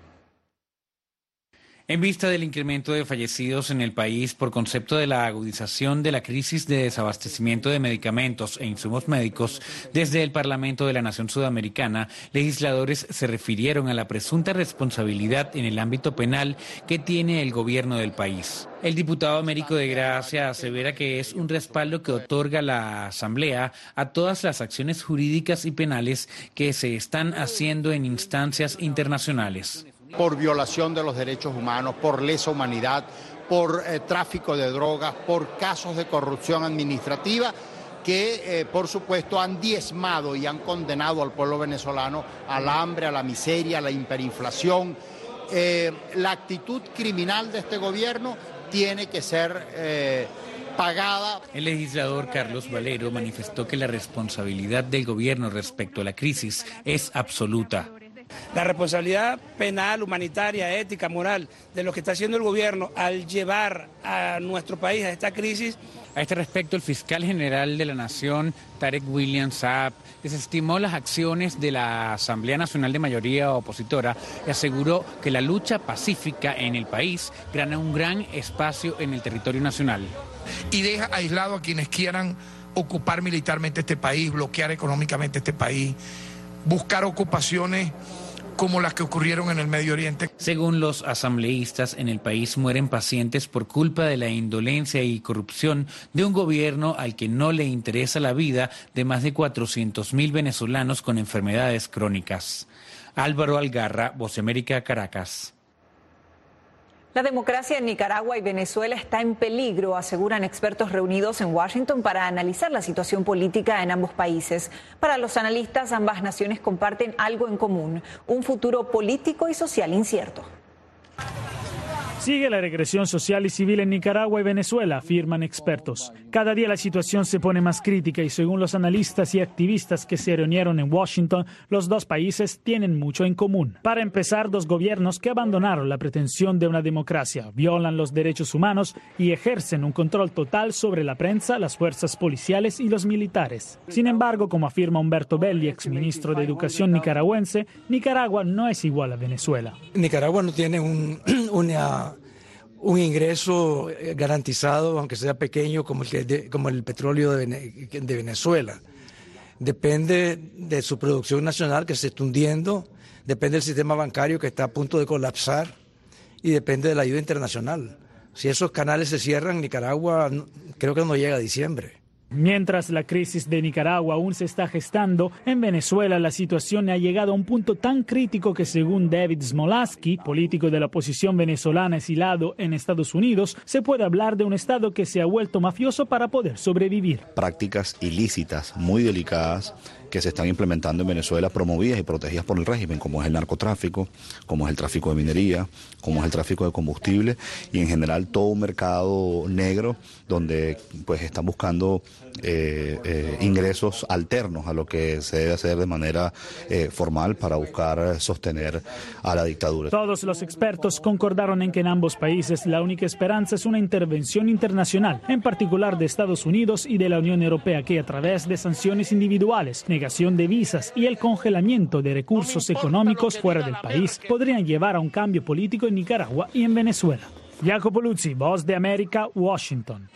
En vista del incremento de fallecidos en el país por concepto de la agudización de la crisis de desabastecimiento de medicamentos e insumos médicos, desde el Parlamento de la Nación Sudamericana, legisladores se refirieron a la presunta responsabilidad en el ámbito penal que tiene el gobierno del país. El diputado Américo de Gracia asevera que es un respaldo que otorga la Asamblea a todas las acciones jurídicas y penales que se están haciendo en instancias internacionales. Por violación de los derechos humanos, por lesa humanidad, por eh, tráfico de drogas, por casos de corrupción administrativa que, eh, por supuesto, han diezmado y han condenado al pueblo venezolano al hambre, a la miseria, a la hiperinflación. Eh, la actitud criminal de este gobierno tiene que ser eh, pagada. El legislador Carlos Valero manifestó que la responsabilidad del gobierno respecto a la crisis es absoluta. La responsabilidad penal, humanitaria, ética, moral de lo que está haciendo el gobierno al llevar a nuestro país a esta crisis. A este respecto, el fiscal general de la Nación, Tarek William Saab, desestimó las acciones de la Asamblea Nacional de mayoría opositora y aseguró que la lucha pacífica en el país gana un gran espacio en el territorio nacional. Y deja aislado a quienes quieran ocupar militarmente este país, bloquear económicamente este país, buscar ocupaciones como las que ocurrieron en el Medio Oriente. Según los asambleístas, en el país mueren pacientes por culpa de la indolencia y corrupción de un gobierno al que no le interesa la vida de más de cuatrocientos mil venezolanos con enfermedades crónicas. Álvaro Algarra, Voz de América, Caracas. La democracia en Nicaragua y Venezuela está en peligro, aseguran expertos reunidos en Washington para analizar la situación política en ambos países. Para los analistas, ambas naciones comparten algo en común, un futuro político y social incierto. Sigue la regresión social y civil en Nicaragua y Venezuela, afirman expertos. Cada día la situación se pone más crítica y según los analistas y activistas que se reunieron en Washington, los dos países tienen mucho en común. Para empezar, dos gobiernos que abandonaron la pretensión de una democracia, violan los derechos humanos y ejercen un control total sobre la prensa, las fuerzas policiales y los militares. Sin embargo, como afirma Humberto Belli, exministro de Educación nicaragüense, Nicaragua no es igual a Venezuela. Nicaragua no tiene un, una... un ingreso garantizado, aunque sea pequeño, como el, que de, como el petróleo de, de Venezuela. Depende de su producción nacional que se está hundiendo, depende del sistema bancario que está a punto de colapsar y depende de la ayuda internacional. Si esos canales se cierran, Nicaragua creo que no llega a diciembre. Mientras la crisis de Nicaragua aún se está gestando, en Venezuela la situación ha llegado a un punto tan crítico que según David Smolaski, político de la oposición venezolana exilado en Estados Unidos, se puede hablar de un Estado que se ha vuelto mafioso para poder sobrevivir. Prácticas ilícitas muy delicadas que se están implementando en Venezuela, promovidas y protegidas por el régimen, como es el narcotráfico, como es el tráfico de minería, como es el tráfico de combustible y en general todo un mercado negro donde pues están buscando eh, eh, ingresos alternos a lo que se debe hacer de manera eh, formal para buscar sostener a la dictadura. Todos los expertos concordaron en que en ambos países la única esperanza es una intervención internacional, en particular de Estados Unidos y de la Unión Europea, que a través de sanciones individuales, negación de visas y el congelamiento de recursos económicos fuera del país podrían llevar a un cambio político en Nicaragua y en Venezuela. Jacopo Luzzi, Voz de América, Washington.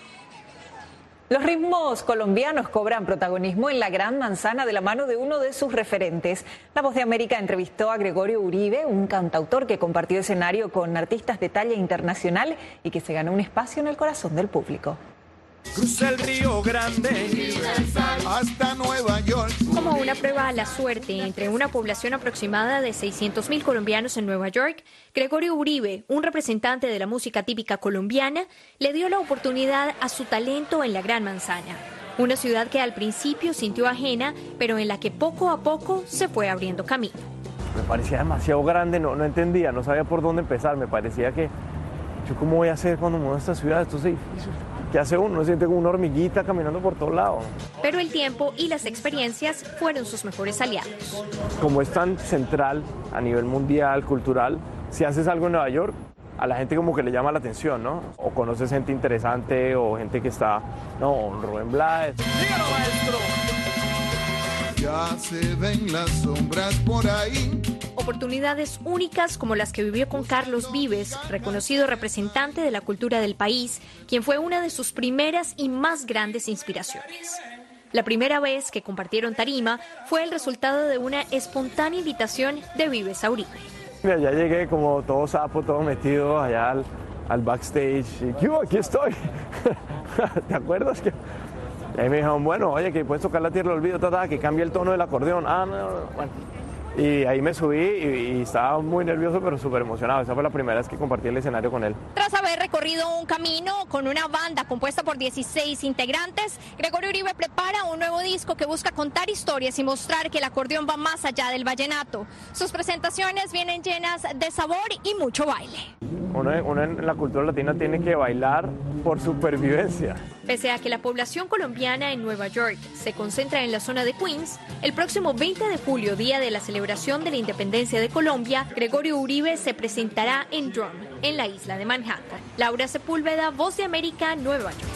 Los ritmos colombianos cobran protagonismo en la Gran Manzana de la mano de uno de sus referentes. La Voz de América entrevistó a Gregorio Uribe, un cantautor que compartió escenario con artistas de talla internacional y que se ganó un espacio en el corazón del público. Cruza el Río Grande hasta Nueva York. Como una prueba a la suerte entre una población aproximada de seiscientos mil colombianos en Nueva York, Gregorio Uribe, un representante de la música típica colombiana, le dio la oportunidad a su talento en la Gran Manzana, una ciudad que al principio sintió ajena, pero en la que poco a poco se fue abriendo camino. Me parecía demasiado grande, no, no entendía, no sabía por dónde empezar, me parecía que yo cómo voy a hacer cuando muevo a esta ciudad, estos edificios. ¿Qué hace uno? Uno siente como una hormiguita caminando por todos lados. Pero el tiempo y las experiencias fueron sus mejores aliados. Como es tan central a nivel mundial, cultural, si haces algo en Nueva York, a la gente como que le llama la atención, ¿no? O conoces gente interesante o gente que está, no, Rubén Blades. ¡Dígalo, maestro! Ya se ven las sombras por ahí. Oportunidades únicas como las que vivió con Carlos Vives, reconocido representante de la cultura del país, quien fue una de sus primeras y más grandes inspiraciones. La primera vez que compartieron tarima fue el resultado de una espontánea invitación de Vives a Uribe. Mira, ya llegué como todo sapo, todo metido allá al, al backstage. Y, ¿qué hubo? Aquí estoy. ¿Te acuerdas? que Y ahí me dijeron, bueno, oye, que puedes tocar la tierra del olvido, tata, que cambie el tono del acordeón. Ah, no, no, bueno. Y ahí me subí y, y estaba muy nervioso, pero súper emocionado. Esa fue la primera vez que compartí el escenario con él. Tras haber recorrido un camino con una banda compuesta por dieciséis integrantes, Gregorio Uribe prepara un nuevo disco que busca contar historias y mostrar que el acordeón va más allá del vallenato. Sus presentaciones vienen llenas de sabor y mucho baile. Uno, uno en la cultura latina tiene que bailar por supervivencia. Pese a que la población colombiana en Nueva York se concentra en la zona de Queens, el próximo veinte de julio, día de la celebración de la independencia de Colombia, Gregorio Uribe se presentará en Drum, en la isla de Manhattan. Laura Sepúlveda, Voz de América, Nueva York.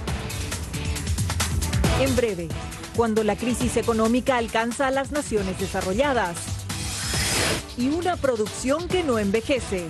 En breve, cuando la crisis económica alcanza a las naciones desarrolladas y una producción que no envejece.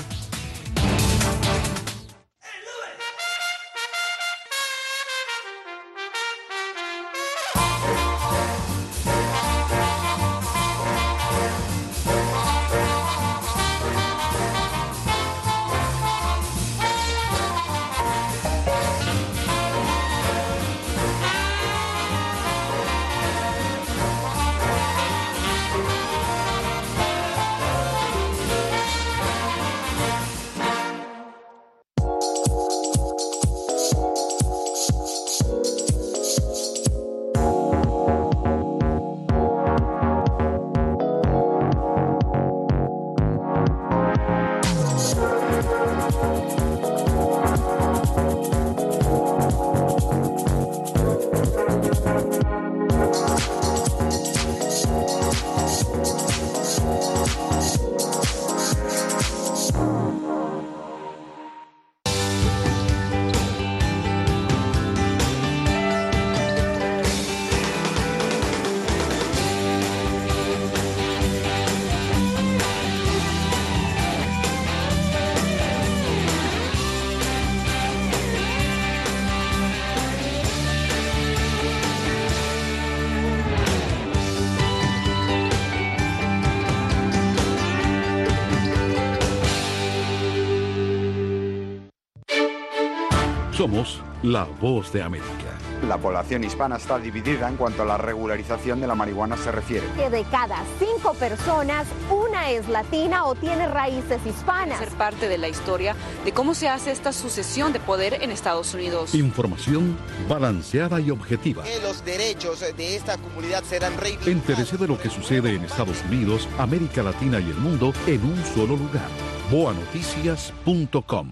Somos la Voz de América. La población hispana está dividida en cuanto a la regularización de la marihuana se refiere. Que de cada cinco personas, una es latina o tiene raíces hispanas. Ser parte de la historia de cómo se hace esta sucesión de poder en Estados Unidos. Información balanceada y objetiva. Que los derechos de esta comunidad serán reivindicados. Entérese de lo que sucede en Estados Unidos, América Latina y el mundo en un solo lugar. boa noticias punto com.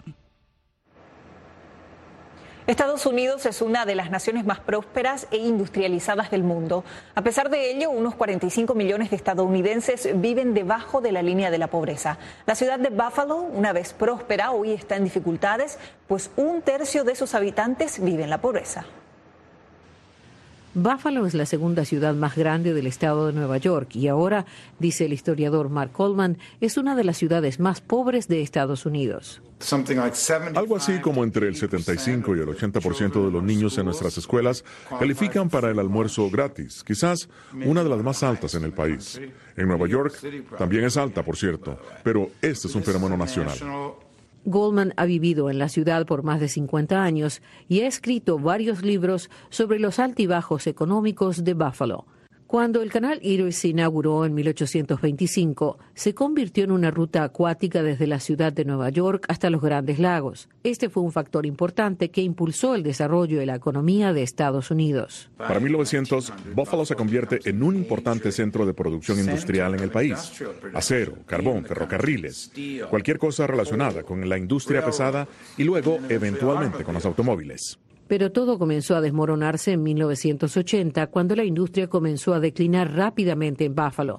Estados Unidos es una de las naciones más prósperas e industrializadas del mundo. A pesar de ello, unos cuarenta y cinco millones de estadounidenses viven debajo de la línea de la pobreza. La ciudad de Buffalo, una vez próspera, hoy está en dificultades, pues un tercio de sus habitantes vive en la pobreza. Buffalo es la segunda ciudad más grande del estado de Nueva York y ahora, dice el historiador Mark Coleman, es una de las ciudades más pobres de Estados Unidos. Algo así como entre el setenta y cinco y el ochenta por ciento de los niños en nuestras escuelas califican para el almuerzo gratis, quizás una de las más altas en el país. En Nueva York también es alta, por cierto, pero este es un fenómeno nacional. Goldman ha vivido en la ciudad por más de cincuenta años y ha escrito varios libros sobre los altibajos económicos de Buffalo. Cuando el canal Erie se inauguró en mil ochocientos veinticinco, se convirtió en una ruta acuática desde la ciudad de Nueva York hasta los Grandes Lagos. Este fue un factor importante que impulsó el desarrollo de la economía de Estados Unidos. Para mil novecientos, Buffalo se convierte en un importante centro de producción industrial en el país. Acero, carbón, ferrocarriles, cualquier cosa relacionada con la industria pesada y luego, eventualmente, con los automóviles. Pero todo comenzó a desmoronarse en mil novecientos ochenta, cuando la industria comenzó a declinar rápidamente en Buffalo.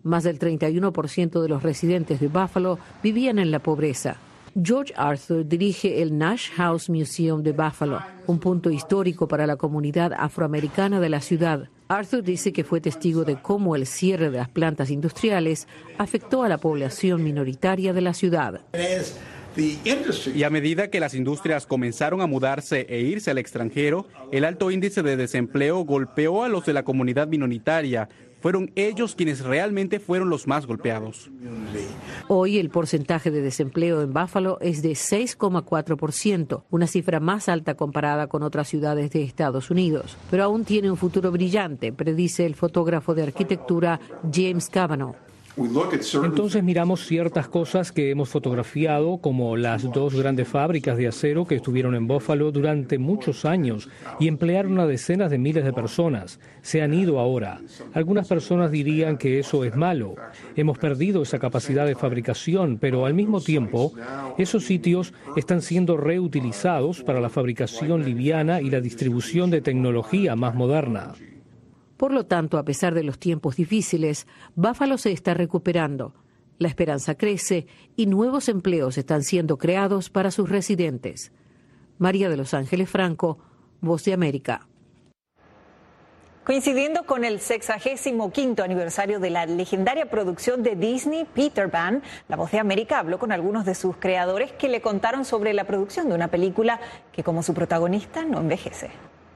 Más del treinta y uno por ciento de los residentes de Buffalo vivían en la pobreza. George Arthur dirige el Nash House Museum de Buffalo, un punto histórico para la comunidad afroamericana de la ciudad. Arthur dice que fue testigo de cómo el cierre de las plantas industriales afectó a la población minoritaria de la ciudad. Y a medida que las industrias comenzaron a mudarse e irse al extranjero, el alto índice de desempleo golpeó a los de la comunidad minoritaria. Fueron ellos quienes realmente fueron los más golpeados. Hoy el porcentaje de desempleo en Buffalo es de seis coma cuatro por ciento, una cifra más alta comparada con otras ciudades de Estados Unidos. Pero aún tiene un futuro brillante, predice el fotógrafo de arquitectura James Cavanaugh. Entonces miramos ciertas cosas que hemos fotografiado, como las dos grandes fábricas de acero que estuvieron en Buffalo durante muchos años y emplearon a decenas de miles de personas. Se han ido ahora. Algunas personas dirían que eso es malo. Hemos perdido esa capacidad de fabricación, pero al mismo tiempo, esos sitios están siendo reutilizados para la fabricación liviana y la distribución de tecnología más moderna. Por lo tanto, a pesar de los tiempos difíciles, Buffalo se está recuperando. La esperanza crece y nuevos empleos están siendo creados para sus residentes. María de Los Ángeles Franco, Voz de América. Coincidiendo con el sexagésimo quinto aniversario de la legendaria producción de Disney, Peter Pan, La Voz de América habló con algunos de sus creadores que le contaron sobre la producción de una película que, como su protagonista, no envejece.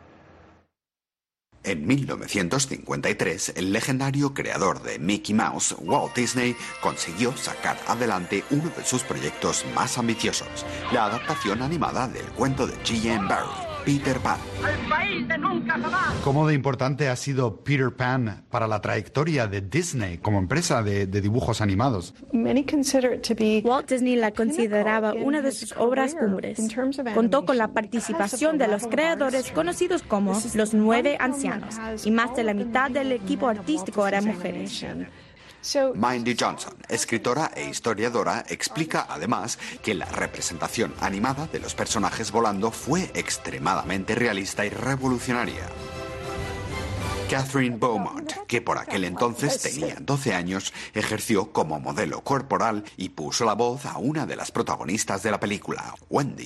En mil novecientos cincuenta y tres, el legendario creador de Mickey Mouse, Walt Disney, consiguió sacar adelante uno de sus proyectos más ambiciosos, la adaptación animada del cuento de G M Barrie, Peter Pan. ¿Cómo de importante ha sido Peter Pan para la trayectoria de Disney como empresa de, de dibujos animados? Walt Disney la consideraba una de sus obras cumbres. Contó con la participación de los creadores conocidos como los Nueve Ancianos, y más de la mitad del equipo artístico eran mujeres. Mindy Johnson, escritora e historiadora, explica además que la representación animada de los personajes volando fue extremadamente realista y revolucionaria. Catherine Beaumont, que por aquel entonces tenía doce años, ejerció como modelo corporal y puso la voz a una de las protagonistas de la película, Wendy.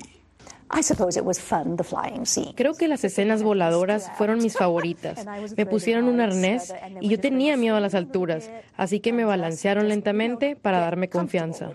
Creo que las escenas voladoras fueron mis favoritas. Me pusieron un arnés y yo tenía miedo a las alturas, así que me balancearon lentamente para darme confianza.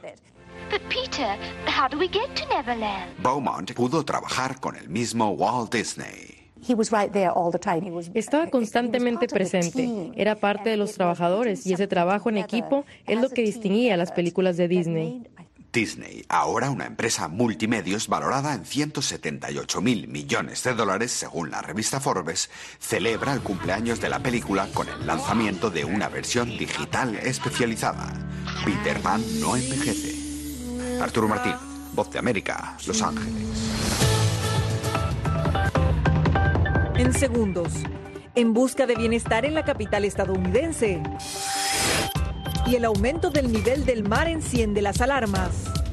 Beaumont pudo trabajar con el mismo Walt Disney. Estaba constantemente presente, era parte de los trabajadores y ese trabajo en equipo es lo que distinguía las películas de Disney. Disney, ahora una empresa multimedios valorada en ciento setenta y ocho mil millones de dólares según la revista Forbes, celebra el cumpleaños de la película con el lanzamiento de una versión digital especializada. Peter Pan no envejece. Arturo Martín, Voz de América, Los Ángeles. En segundos, en busca de bienestar en la capital estadounidense. Y el aumento del nivel del mar enciende las alarmas.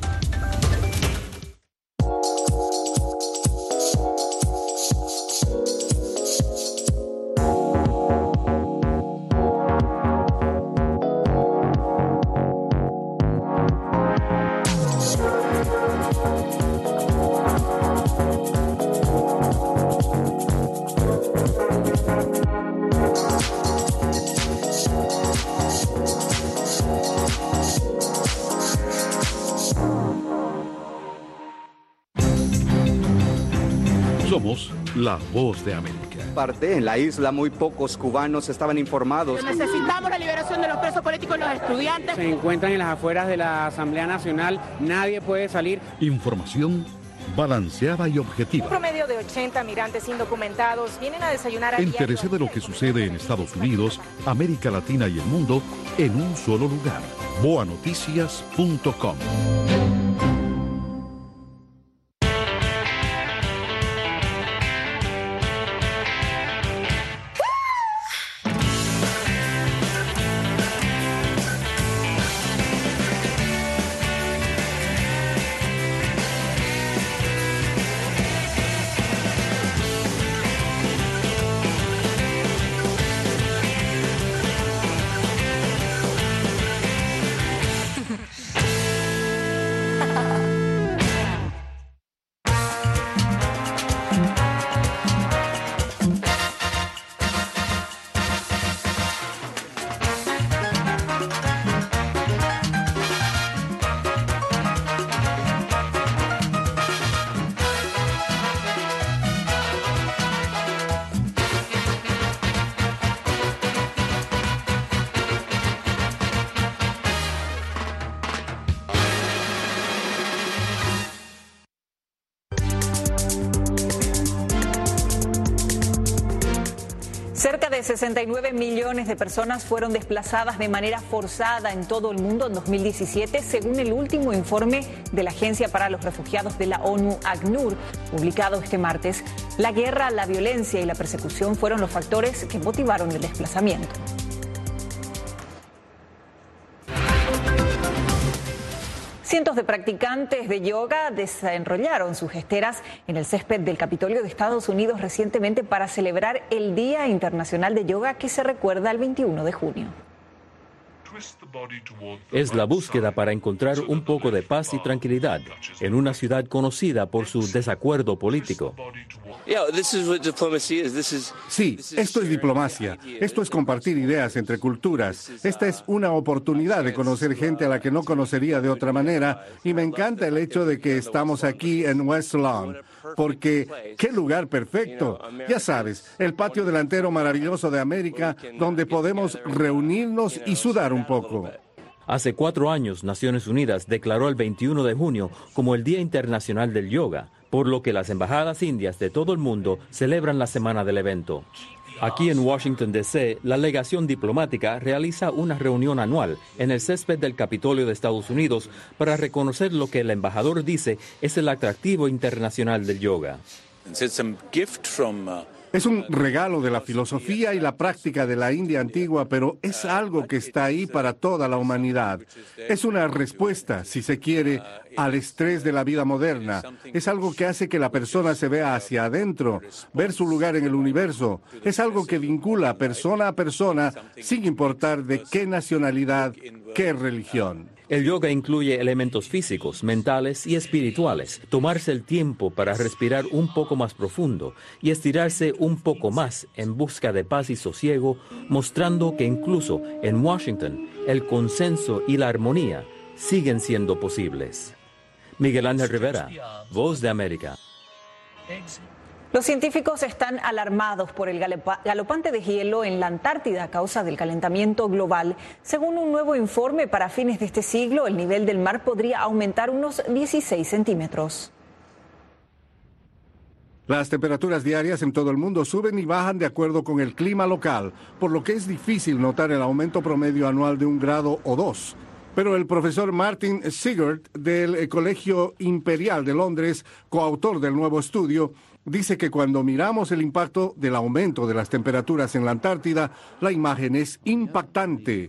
Somos la Voz de América. Parte en la isla muy pocos cubanos estaban informados. Necesitamos la liberación de los presos políticos y los estudiantes. Se encuentran en las afueras de la Asamblea Nacional, nadie puede salir. Información balanceada y objetiva. Un promedio de ochenta migrantes indocumentados vienen a desayunar a Entérese de lo que sucede en Estados Unidos, América Latina y el mundo en un solo lugar. boa noticias punto com. Cerca de sesenta y nueve millones de personas fueron desplazadas de manera forzada en todo el mundo en dos mil diecisiete, según el último informe de la Agencia para los Refugiados de la ONU, ACNUR, publicado este martes. La guerra, la violencia y la persecución fueron los factores que motivaron el desplazamiento. Cientos de practicantes de yoga desenrollaron sus esteras en el césped del Capitolio de Estados Unidos recientemente para celebrar el Día Internacional de Yoga, que se recuerda el veintiuno de junio. Es la búsqueda para encontrar un poco de paz y tranquilidad en una ciudad conocida por su desacuerdo político. Sí, esto es diplomacia. Esto es compartir ideas entre culturas. Esta es una oportunidad de conocer gente a la que no conocería de otra manera, y me encanta el hecho de que estamos aquí en West Lawn, porque qué lugar perfecto. Ya sabes, el patio delantero maravilloso de América, donde podemos reunirnos y sudar un poco. Hace cuatro años, Naciones Unidas declaró el veintiuno de junio como el Día Internacional del Yoga, por lo que las embajadas indias de todo el mundo celebran la semana del evento. Aquí en Washington, D C, la legación diplomática realiza una reunión anual en el césped del Capitolio de Estados Unidos para reconocer lo que el embajador dice es el atractivo internacional del yoga. Es un regalo de la filosofía y la práctica de la India antigua, pero es algo que está ahí para toda la humanidad. Es una respuesta, si se quiere, al estrés de la vida moderna. Es algo que hace que la persona se vea hacia adentro, ver su lugar en el universo. Es algo que vincula persona a persona, sin importar de qué nacionalidad, qué religión. El yoga incluye elementos físicos, mentales y espirituales. Tomarse el tiempo para respirar un poco más profundo y estirarse un poco más en busca de paz y sosiego, mostrando que incluso en Washington el consenso y la armonía siguen siendo posibles. Miguel Ángel Rivera, Voz de América. Los científicos están alarmados por el galopante de hielo en la Antártida a causa del calentamiento global. Según un nuevo informe, para fines de este siglo, el nivel del mar podría aumentar unos dieciséis centímetros. Las temperaturas diarias en todo el mundo suben y bajan de acuerdo con el clima local, por lo que es difícil notar el aumento promedio anual de un grado o dos. Pero el profesor Martin Sigurd del Colegio Imperial de Londres, coautor del nuevo estudio, dice que cuando miramos el impacto del aumento de las temperaturas en la Antártida, la imagen es impactante.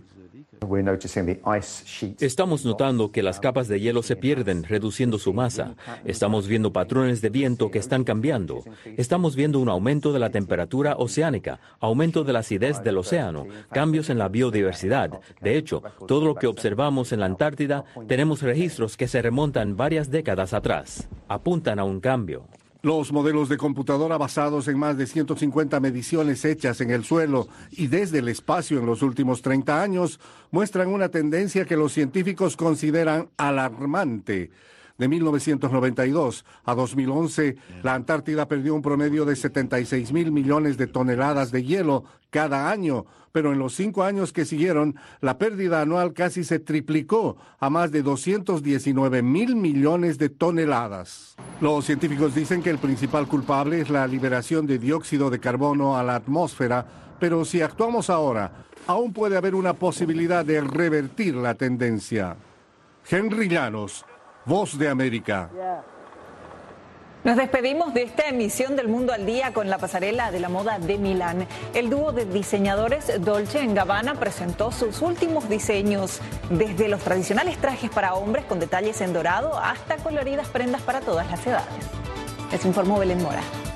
Estamos notando que las capas de hielo se pierden, reduciendo su masa. Estamos viendo patrones de viento que están cambiando. Estamos viendo un aumento de la temperatura oceánica, aumento de la acidez del océano, cambios en la biodiversidad. De hecho, todo lo que observamos en la Antártida, tenemos registros que se remontan varias décadas atrás. Apuntan a un cambio. Los modelos de computadora basados en más de ciento cincuenta mediciones hechas en el suelo y desde el espacio en los últimos treinta años muestran una tendencia que los científicos consideran alarmante. De mil novecientos noventa y dos a dos mil once, la Antártida perdió un promedio de setenta y seis mil millones de toneladas de hielo cada año, pero en los cinco años que siguieron, la pérdida anual casi se triplicó a más de doscientos diecinueve mil millones de toneladas. Los científicos dicen que el principal culpable es la liberación de dióxido de carbono a la atmósfera, pero si actuamos ahora, aún puede haber una posibilidad de revertir la tendencia. Henry Llanos, Voz de América. Nos despedimos de esta emisión del Mundo al Día con la pasarela de la moda de Milán. El dúo de diseñadores Dolce & Gabbana presentó sus últimos diseños, desde los tradicionales trajes para hombres con detalles en dorado hasta coloridas prendas para todas las edades. Les informó Belén Mora.